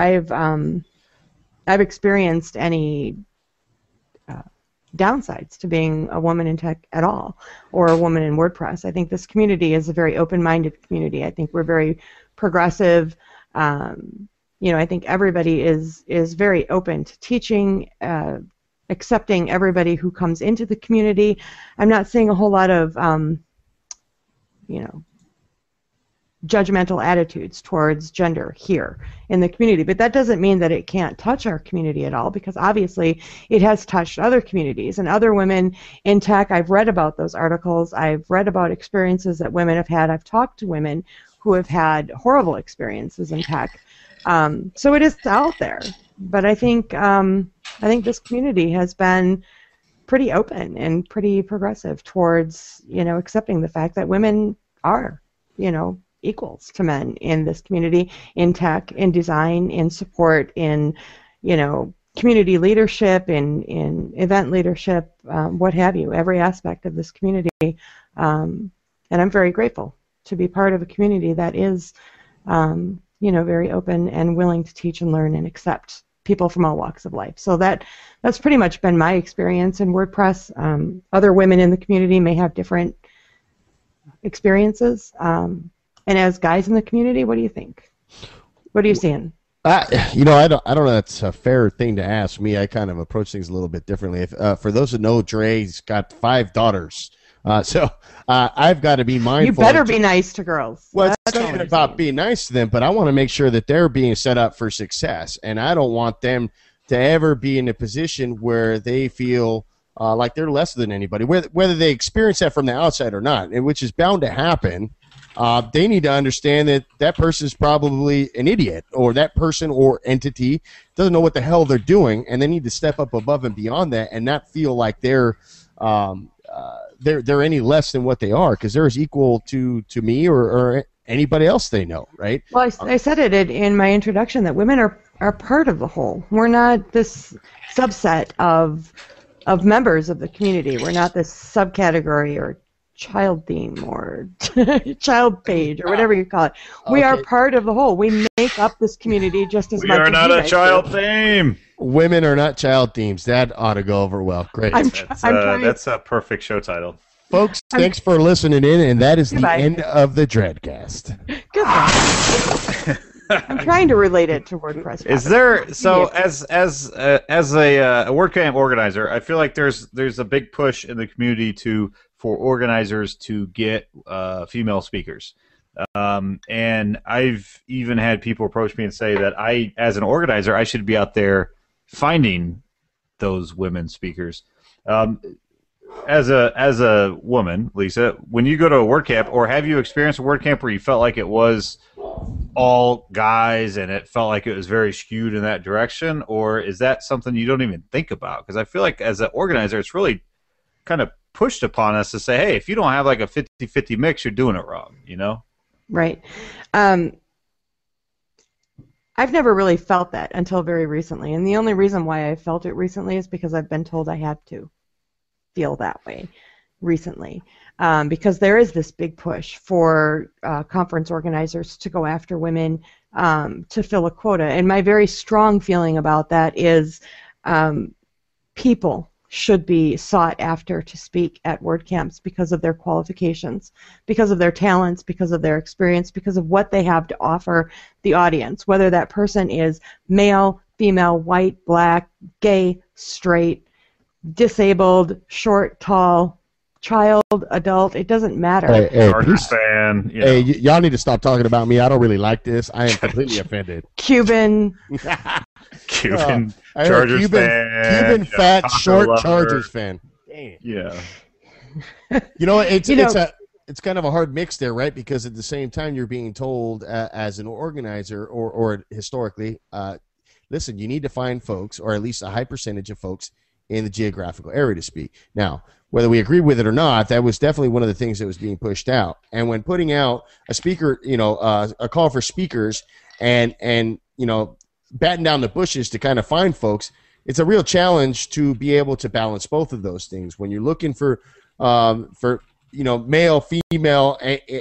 I've experienced any downsides to being a woman in tech at all, or a woman in WordPress. I think this community is a very open-minded community. I think we're very progressive. You know, I think everybody is very open to teaching, accepting everybody who comes into the community. I'm not seeing a whole lot of, you know, judgmental attitudes towards gender here in the community, but that doesn't mean that it can't touch our community at all, because obviously it has touched other communities and other women in tech. I've read about those articles. I've read about experiences that women have had. I've talked to women who have had horrible experiences in tech. So it is out there, but I think this community has been pretty open and pretty progressive towards, you know, accepting the fact that women are, you know, equals to men in this community, in tech, in design, in support, in, you know, community leadership, in event leadership, what have you, every aspect of this community. And I'm very grateful to be part of a community that is, you know, very open and willing to teach and learn and accept people from all walks of life. So that's pretty much been my experience in WordPress. Other women in the community may have different experiences. And as guys in the community, what do you think? What are you seeing? You know, I don't know. That's a fair thing to ask me. I kind of approach things a little bit differently. For those who know, Dre's got 5 daughters. So I've got to be mindful. You better be nice to girls. Well, it's not about being nice to them, but I want to make sure that they're being set up for success. And I don't want them to ever be in a position where they feel like they're less than anybody, whether they experience that from the outside or not, which is bound to happen. They need to understand that that person is probably an idiot, or that person or entity doesn't know what the hell they're doing, and they need to step up above and beyond that and not feel like they're any less than what they are, because they're as equal to me or anybody else they know, right? Well, I said it in my introduction that women are part of the whole. We're not this subset of members of the community. We're not this subcategory or child theme or child page or whatever you call it. We are part of the whole. We make up this community just as much as we are not a child do. theme. Women are not child themes. That ought to go over well. Great. That's a perfect show title. Folks, thanks for listening in, and that is the end of the Dreadcast. Goodbye. I'm trying to relate it to WordPress. Is there as a WordCamp organizer, I feel like there's a big push in the community for organizers to get female speakers, and I've even had people approach me and say that I, as an organizer, I should be out there finding those women speakers. As a woman, Lisa, when you go to a WordCamp, or have you experienced a WordCamp where you felt like it was all guys and it felt like it was very skewed in that direction, or is that something you don't even think about? Because I feel like as an organizer, it's really kind of pushed upon us to say, hey, if you don't have like a 50-50 mix, you're doing it wrong, you know? Right. I've never really felt that until very recently, and the only reason why I felt it recently is because I've been told I had to feel that way recently, because there is this big push for conference organizers to go after women to fill a quota, and my very strong feeling about that is people should be sought after to speak at WordCamps because of their qualifications, because of their talents, because of their experience, because of what they have to offer the audience, whether that person is male, female, white, black, gay, straight, disabled, short, tall, child, adult, it doesn't matter. Hey, Chargers fan. You know. Hey, y'all need to stop talking about me. I don't really like this. I am completely offended. Cuban. Chargers fan. Cuban fat, Taco short lover. Chargers fan. Dang. Yeah. You know, it's it's kind of a hard mix there, right? Because at the same time, you're being told as an organizer or historically, listen, you need to find folks, or at least a high percentage of folks in the geographical area to speak. Now, whether we agree with it or not, that was definitely one of the things that was being pushed out. And when putting out a speaker, a call for speakers and batten down the bushes to kind of find folks, it's a real challenge to be able to balance both of those things. When you're looking for male, female,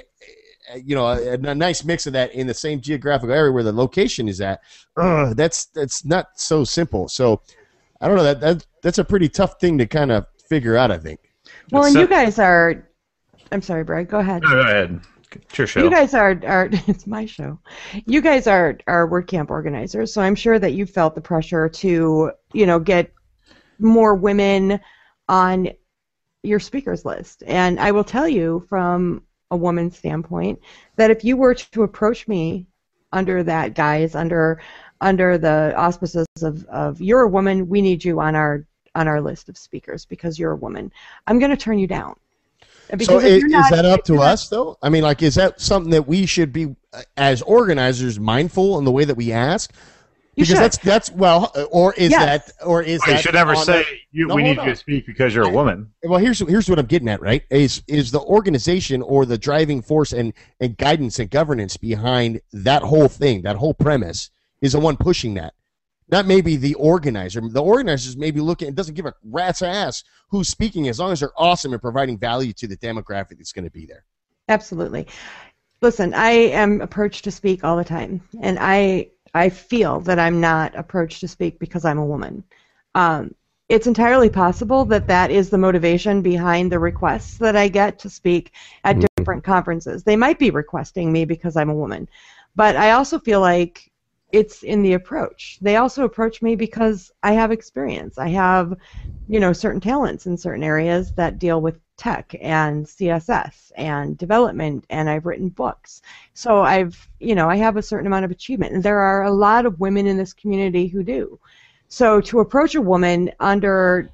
a nice mix of that in the same geographical area where the location is at, that's not so simple. So I don't know, that's a pretty tough thing to kind of figure out, I think. Well, and you guys are, I'm sorry, Brad, go ahead. No, go ahead. It's your show. You guys are it's my show. You guys are WordCamp organizers, so I'm sure that you felt the pressure to, get more women on your speakers list. And I will tell you from a woman's standpoint that if you were to approach me under that guise, under the auspices of you're a woman, we need you on our list of speakers because you're a woman, I'm going to turn you down. So is that up to us, though? I mean, is that something that we should be, as organizers, mindful in the way that we ask? Because that's or is that you should never say we need you to speak because you're a woman. Well, here's what I'm getting at, right? Is the organization or the driving force and guidance and governance behind that whole thing, that whole premise, is the one pushing that. Not maybe the organizer. The organizer's maybe looking, it doesn't give a rat's ass who's speaking as long as they're awesome and providing value to the demographic that's going to be there. Absolutely. Listen, I am approached to speak all the time, and I feel that I'm not approached to speak because I'm a woman. It's entirely possible that is the motivation behind the requests that I get to speak at different conferences. They might be requesting me because I'm a woman, but I also feel like it's in the approach. They also approach me because I have experience. I have, certain talents in certain areas that deal with tech and CSS and development, and I've written books. So I have a certain amount of achievement, and there are a lot of women in this community who do. So to approach a woman under,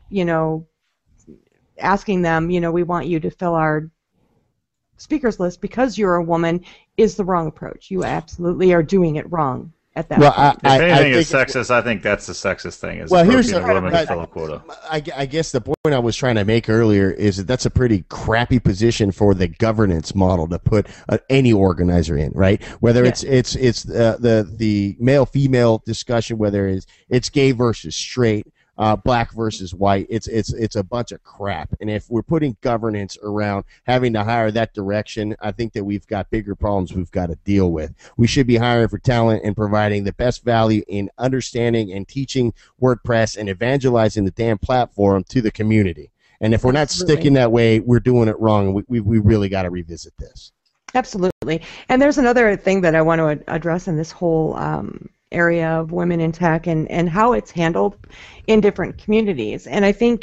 asking them, we want you to fill our speakers list because you're a woman is the wrong approach. You absolutely are doing it wrong. If anything is sexist, I think that's the sexist thing. Here's a woman to fill a quota. I guess the point I was trying to make earlier is that's a pretty crappy position for the governance model to put any organizer in, right? Whether it's the male-female discussion, whether it's gay versus straight, black versus white, it's a bunch of crap. And if we're putting governance around having to hire that direction, I think that we've got bigger problems we've got to deal with. We should be hiring for talent and providing the best value in understanding and teaching WordPress and evangelizing the damn platform to the community. And if we're not sticking that way, we're doing it wrong. We really got to revisit this. Absolutely. And there's another thing that I want to address in this whole area of women in tech and how it's handled in different communities. And I think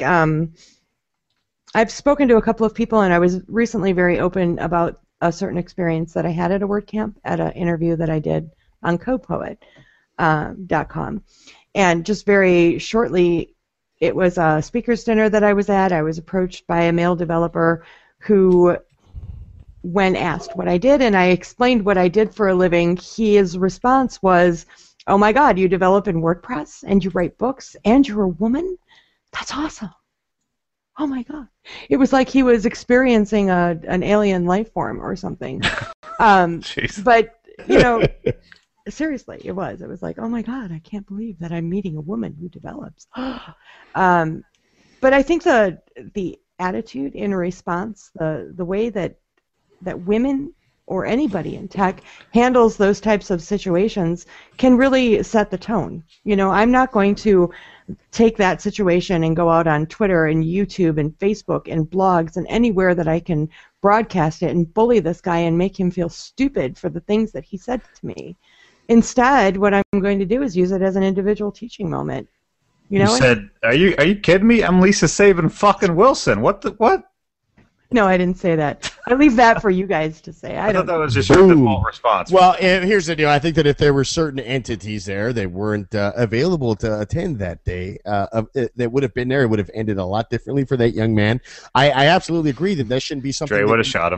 I've spoken to a couple of people, and I was recently very open about a certain experience that I had at a WordCamp at an interview that I did on CodePoet.com. And just very shortly, it was a speaker's dinner that I was at. I was approached by a male developer who, when asked what I did, and I explained what I did for a living, his response was, "Oh my God, you develop in WordPress and you write books and you're a woman? That's awesome. Oh my God." It was like he was experiencing an alien life form or something. But, seriously, it was. It was like, oh my God, I can't believe that I'm meeting a woman who develops. But I think the attitude in response, the way that women or anybody in tech handles those types of situations can really set the tone. I'm not going to take that situation and go out on Twitter and YouTube and Facebook and blogs and anywhere that I can broadcast it and bully this guy and make him feel stupid for the things that he said to me. Instead, what I'm going to do is use it as an individual teaching moment. You said, "Are you kidding me? I'm Lisa Sabin fucking Wilson. What? No, I didn't say that. I leave that for you guys to say. I thought that was just your default response. Well, here's the deal. I think that if there were certain entities there that weren't available to attend that day, that would have been there, it would have ended a lot differently for that young man. I absolutely agree that shouldn't be something. Dre would have shot him.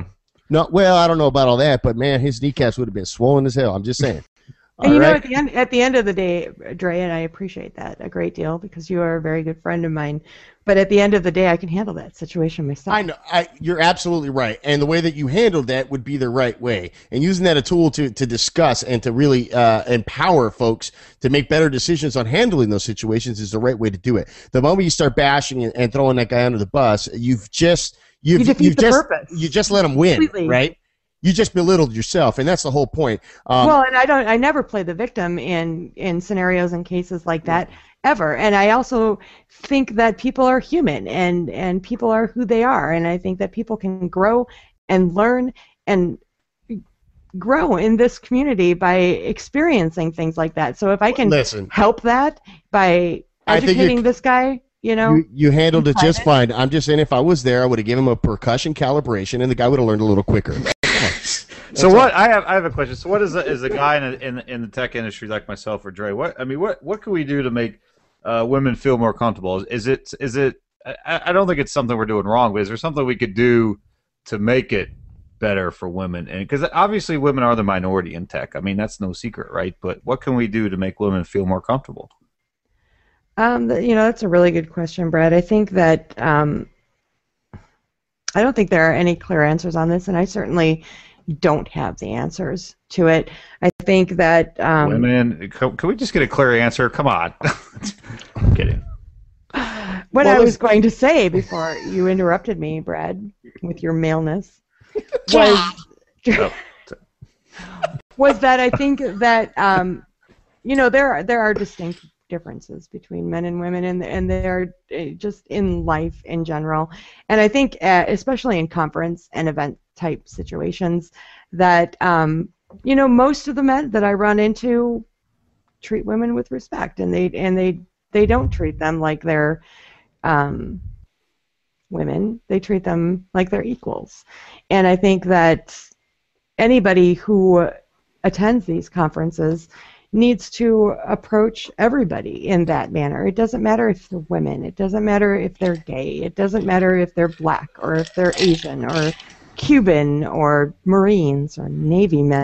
No, well, I don't know about all that, but man, his kneecaps would have been swollen as hell. I'm just saying. And All right? at the end of the day, Dre, and I appreciate that a great deal because you are a very good friend of mine. But at the end of the day, I can handle that situation myself. I know. You're absolutely right. And the way that you handled that would be the right way. And using that a tool to discuss and to really empower folks to make better decisions on handling those situations is the right way to do it. The moment you start bashing and throwing that guy under the bus, you defeat the purpose. You just let him win, Completely. right? You just belittled yourself, and that's the whole point. Well, and I never play the victim in scenarios and cases like that ever. And I also think that people are human and people are who they are. And I think that people can grow and learn and grow in this community by experiencing things like that. So if I can help that by educating this guy, you handled it just fine. I'm just saying, if I was there, I would have given him a percussion calibration, and the guy would have learned a little quicker. So what? I have a question. So what is a guy in the tech industry like myself or Dre? What can we do to make women feel more comfortable? Is it? I don't think it's something we're doing wrong, but is there something we could do to make it better for women? And because obviously women are the minority in tech. I mean, that's no secret, right? But what can we do to make women feel more comfortable? That's a really good question, Brad. I think that I don't think there are any clear answers on this, and I certainly don't have the answers to it. I think that women. Can we just get a clear answer? Come on. I'm kidding. What I was going to say before you interrupted me, Brad, with your maleness, was that I think that there are distinct differences between men and women, and they're just in life in general. And I think, especially in conference and event type situations, that most of the men that I run into treat women with respect, and they don't treat them like they're women. They treat them like they're equals. And I think that anybody who attends these conferences needs to approach everybody in that manner. It doesn't matter if they're women. It doesn't matter if they're gay. It doesn't matter if they're black or if they're Asian or Cuban or Marines or Navy men.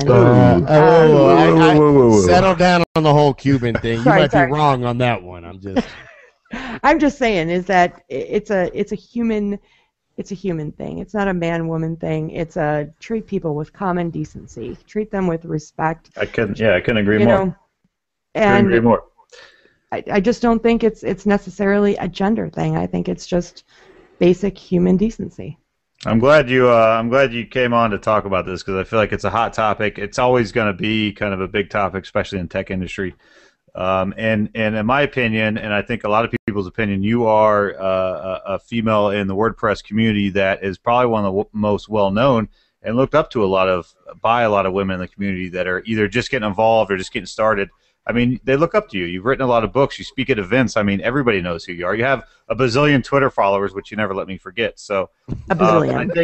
Settle down on the whole Cuban thing. You might be wrong on that one. I'm just saying is that it's a human thing. It's not a man-woman thing. It's a treat people with common decency. Treat them with respect. I couldn't agree more. And couldn't agree more. I just don't think it's necessarily a gender thing. I think it's just basic human decency. I'm glad you came on to talk about this because I feel like it's a hot topic. It's always going to be kind of a big topic, especially in the tech industry. And in my opinion, and I think a lot of people's opinion, you are a female in the WordPress community that is probably one of the most well-known and looked up to by a lot of women in the community that are either just getting involved or just getting started. I mean, they look up to you. You've written a lot of books. You speak at events. I mean, everybody knows who you are. You have a bazillion Twitter followers, which you never let me forget. So, a bazillion. I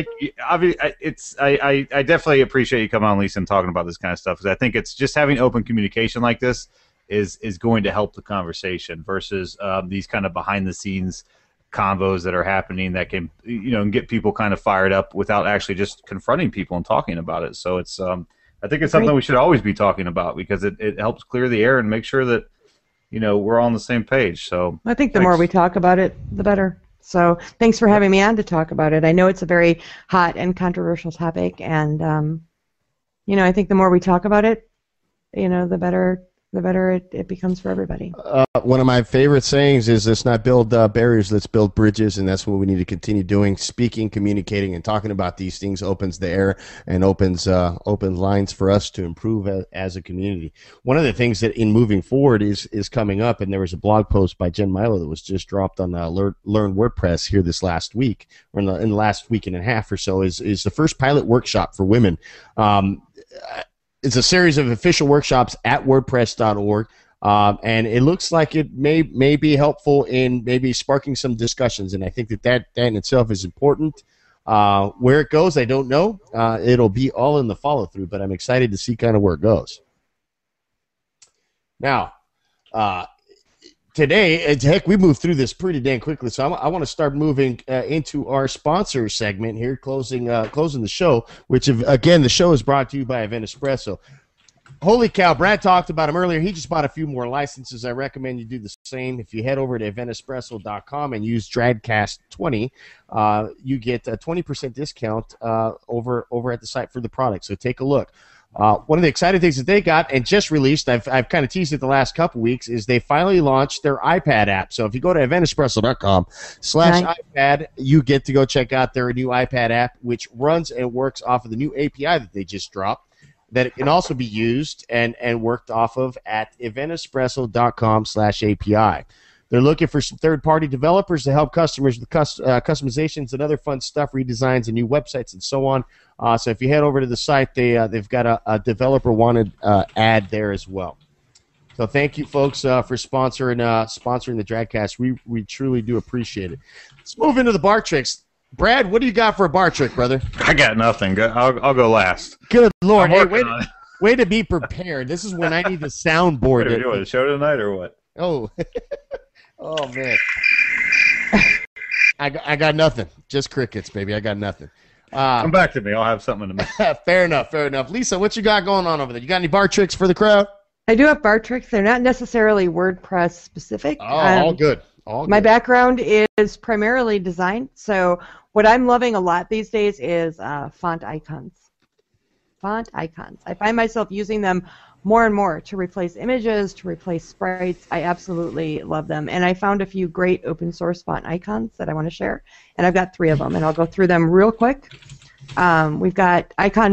think I definitely appreciate you coming on, Lisa, and talking about this kind of stuff because I think it's just having open communication like this is going to help the conversation versus these kind of behind-the-scenes convos that are happening that can get people kind of fired up without actually just confronting people and talking about it. So it's I think it's something we should always be talking about because it helps clear the air and make sure that we're on the same page. So I think the more we talk about it, the better. So thanks for having me on to talk about it. I know it's a very hot and controversial topic, and I think the more we talk about it, the better it becomes for everybody. One of my favorite sayings is, let's not build barriers, let's build bridges, and that's what we need to continue doing. Speaking, communicating, and talking about these things opens the air and opens lines for us to improve as a community. One of the things that in moving forward is coming up, and there was a blog post by Jen Milo that was just dropped on Learn WordPress here this last week, or in the last week and a half or so, is the first pilot workshop for women. It's a series of official workshops at WordPress.org, and it looks like it may be helpful in maybe sparking some discussions, and I think that in itself is important. Where it goes, I don't know. It'll be all in the follow-through, but I'm excited to see kind of where it goes. Now, to today, heck, we moved through this pretty dang quickly, so I want to start moving into our sponsor segment here, closing the show, which, again, the show is brought to you by Event Espresso. Holy cow, Brad talked about him earlier. He just bought a few more licenses. I recommend you do the same. If you head over to eventespresso.com and use DRADCAST20, you get a 20% discount over at the site for the product, so take a look. One of the exciting things that they got and just released, I've kind of teased it the last couple weeks, is they finally launched their iPad app. So if you go to eventespresso.com/iPad, you get to go check out their new iPad app, which runs and works off of the new API that they just dropped, that it can also be used and worked off of at eventespresso.com/API. They're looking for some third-party developers to help customers with customizations and other fun stuff, redesigns and new websites and so on. So if you head over to the site, they've got a developer wanted ad there as well. So thank you, folks, for sponsoring the Dragcast. We truly do appreciate it. Let's move into the bar tricks. Brad, what do you got for a bar trick, brother? I got nothing. I'll go last. Good Lord. Hey, way to be prepared. This is when I need the soundboard. Are you doing a show tonight or what? Oh. Oh, man. I got nothing. Just crickets, baby. I got nothing. Come back to me. I'll have something to make. Fair enough. Lisa, what you got going on over there? You got any bar tricks for the crowd? I do have bar tricks. They're not necessarily WordPress specific. Oh, all good. My background is primarily design, so what I'm loving a lot these days is font icons. Font icons. I find myself using them more and more to replace images, to replace sprites. I absolutely love them. And I found a few great open source font icons that I want to share. And I've got 3 of them, and I'll go through them real quick. We've got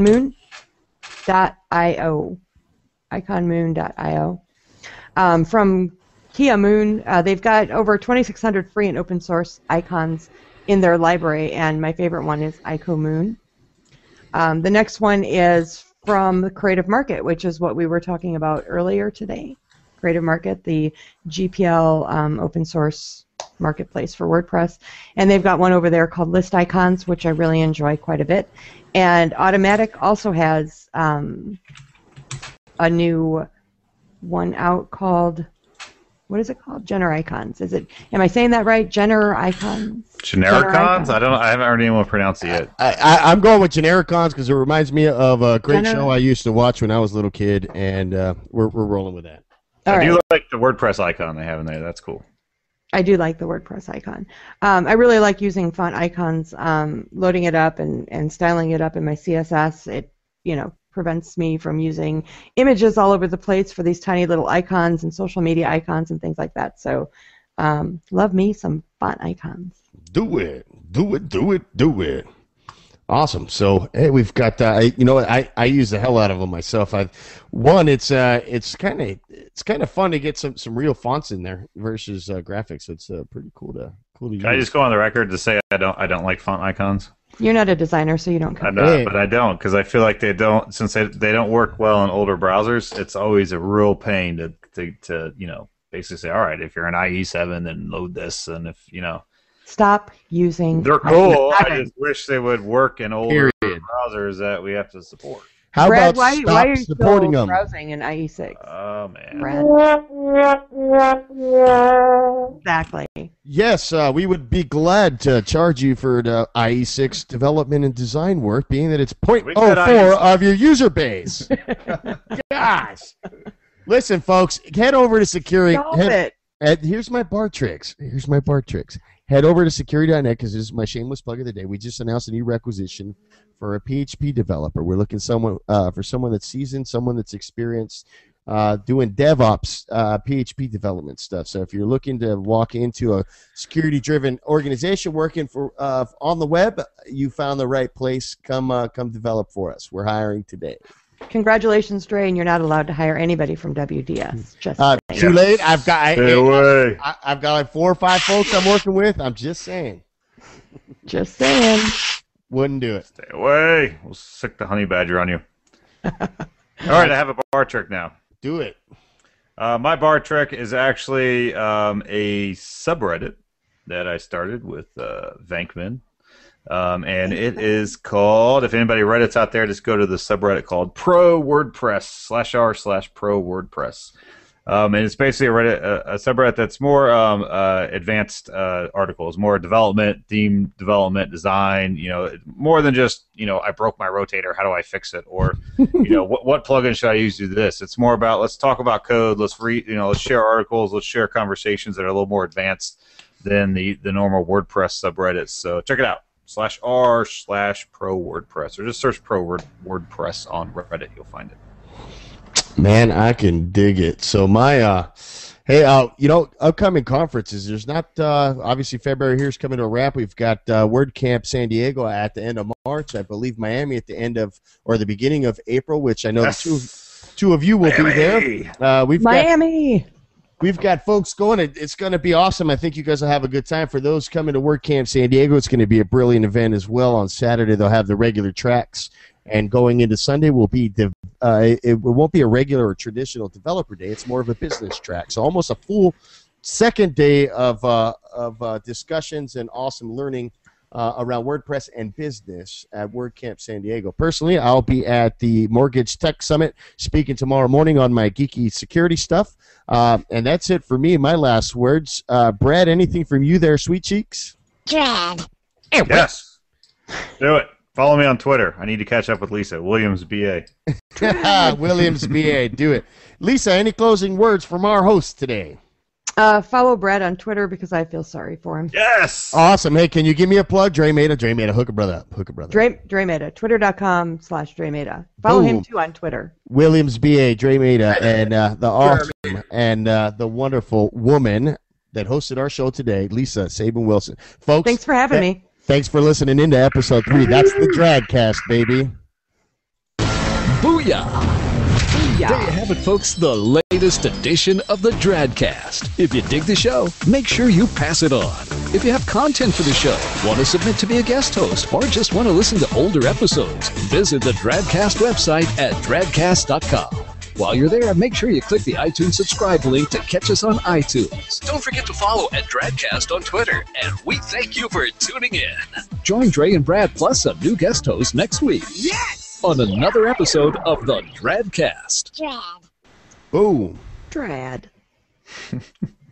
iconmoon.io. Iconmoon.io. From Kia Moon, they've got over 2,600 free and open source icons in their library, and my favorite one is IcoMoon. The next one is from the Creative Market, which is what we were talking about earlier today. Creative Market, the GPL open source marketplace for WordPress. And they've got one over there called List Icons, which I really enjoy quite a bit. And Automatic also has a new one out called, what is it called? Genericons. Am I saying that right? Genericons? Genericons? I haven't heard anyone pronounce it yet. I'm going with Genericons because it reminds me of a great show I used to watch when I was a little kid, and we're rolling with that. I do like the WordPress icon they have in there. That's cool. I do like the WordPress icon. I really like using font icons, loading it up and styling it up in my CSS. It, prevents me from using images all over the place for these tiny little icons and social media icons and things like that. So, love me some font icons. Do it. Awesome. So, hey, we've got. I use the hell out of them myself. It's kind of fun to get some real fonts in there versus graphics. So it's pretty cool to use. Can I just go on the record to say I don't like font icons? You're not a designer, so you don't come. But I don't, because I feel like they don't, since they don't work well in older browsers. It's always a real pain to basically say, all right, if you're an IE7, then load this, and if Stop using. They're cool. I just wish they would work in older browsers that we have to support. How Brad, about why are you supporting still them? browsing in IE6? Oh man. Brad. Exactly. Yes, we would be glad to charge you for the IE6 development and design work, being that it's 0.04 of your user base. Gosh. Listen, folks, head over to security. Here's my bar tricks. Head over to security.net because this is my shameless plug of the day. We just announced a new requisition for a PHP developer. We're looking for someone that's seasoned, someone that's experienced doing DevOps PHP development stuff. So if you're looking to walk into a security-driven organization working for on the web, you found the right place. Come develop for us. We're hiring today. Congratulations, Dre, and you're not allowed to hire anybody from WDS. Just too late. I've got I've got like 4 or 5 folks I'm working with. I'm just saying. Just saying. Wouldn't do it. Stay away. We'll sick the honey badger on you. All right, I have a bar trick now. Do it. My bar trick is actually a subreddit that I started with Vankman. And it is called, if anybody Reddit's out there, just go to the subreddit called Pro WordPress /r/Pro WordPress. And it's basically a subreddit that's more advanced articles, more development, theme development, design. More than just I broke my rotator, how do I fix it, or what plugin should I use to do this. It's more about let's talk about code, let's let's share articles, let's share conversations that are a little more advanced than the normal WordPress subreddits. So check it out. /r/pro WordPress, or just search pro WordPress on Reddit. You'll find it. Man, I can dig it. So my upcoming conferences. There's not obviously February here is coming to a wrap. We've got WordCamp San Diego at the end of March. I believe Miami at the end of or the beginning of April, which I know the two of you will be there. We've got folks going. It's going to be awesome. I think you guys will have a good time. For those coming to WordCamp San Diego, it's going to be a brilliant event as well. On Saturday, they'll have the regular tracks. And going into Sunday will be it won't be a regular or traditional developer day. It's more of a business track. So almost a full second day of discussions and awesome learning around WordPress and business at WordCamp San Diego. Personally, I'll be at the Mortgage Tech Summit speaking tomorrow morning on my geeky security stuff. And that's it for me. My last words. Brad, anything from you there, Sweet Cheeks? Dread. Yes. Do it. Follow me on Twitter. I need to catch up with Lisa. Williams BA. Williams BA. Do it. Lisa, any closing words from our host today? Follow Brad on Twitter because I feel sorry for him. Yes. Awesome. Hey, can you give me a plug? Dre Meta, hook a brother up. Dre Meta, twitter.com/Dre Meta. Follow him too on Twitter. Williams BA, Dre Meta, and the awesome and the wonderful woman that hosted our show today, Lisa Sabin Wilson. Folks, thanks for having me. Thanks for listening into episode 3. That's the Dradcast, baby. Booyah! There you have it, folks, the latest edition of the Dradcast. If you dig the show, make sure you pass it on. If you have content for the show, want to submit to be a guest host, or just want to listen to older episodes, visit the Dradcast website at dradcast.com. While you're there, make sure you click the iTunes subscribe link to catch us on iTunes. Don't forget to follow at Dradcast on Twitter, and we thank you for tuning in. Join Dre and Brad plus a new guest host next week. Yes! On another episode of the Dradcast. Dread. Boom. Drad.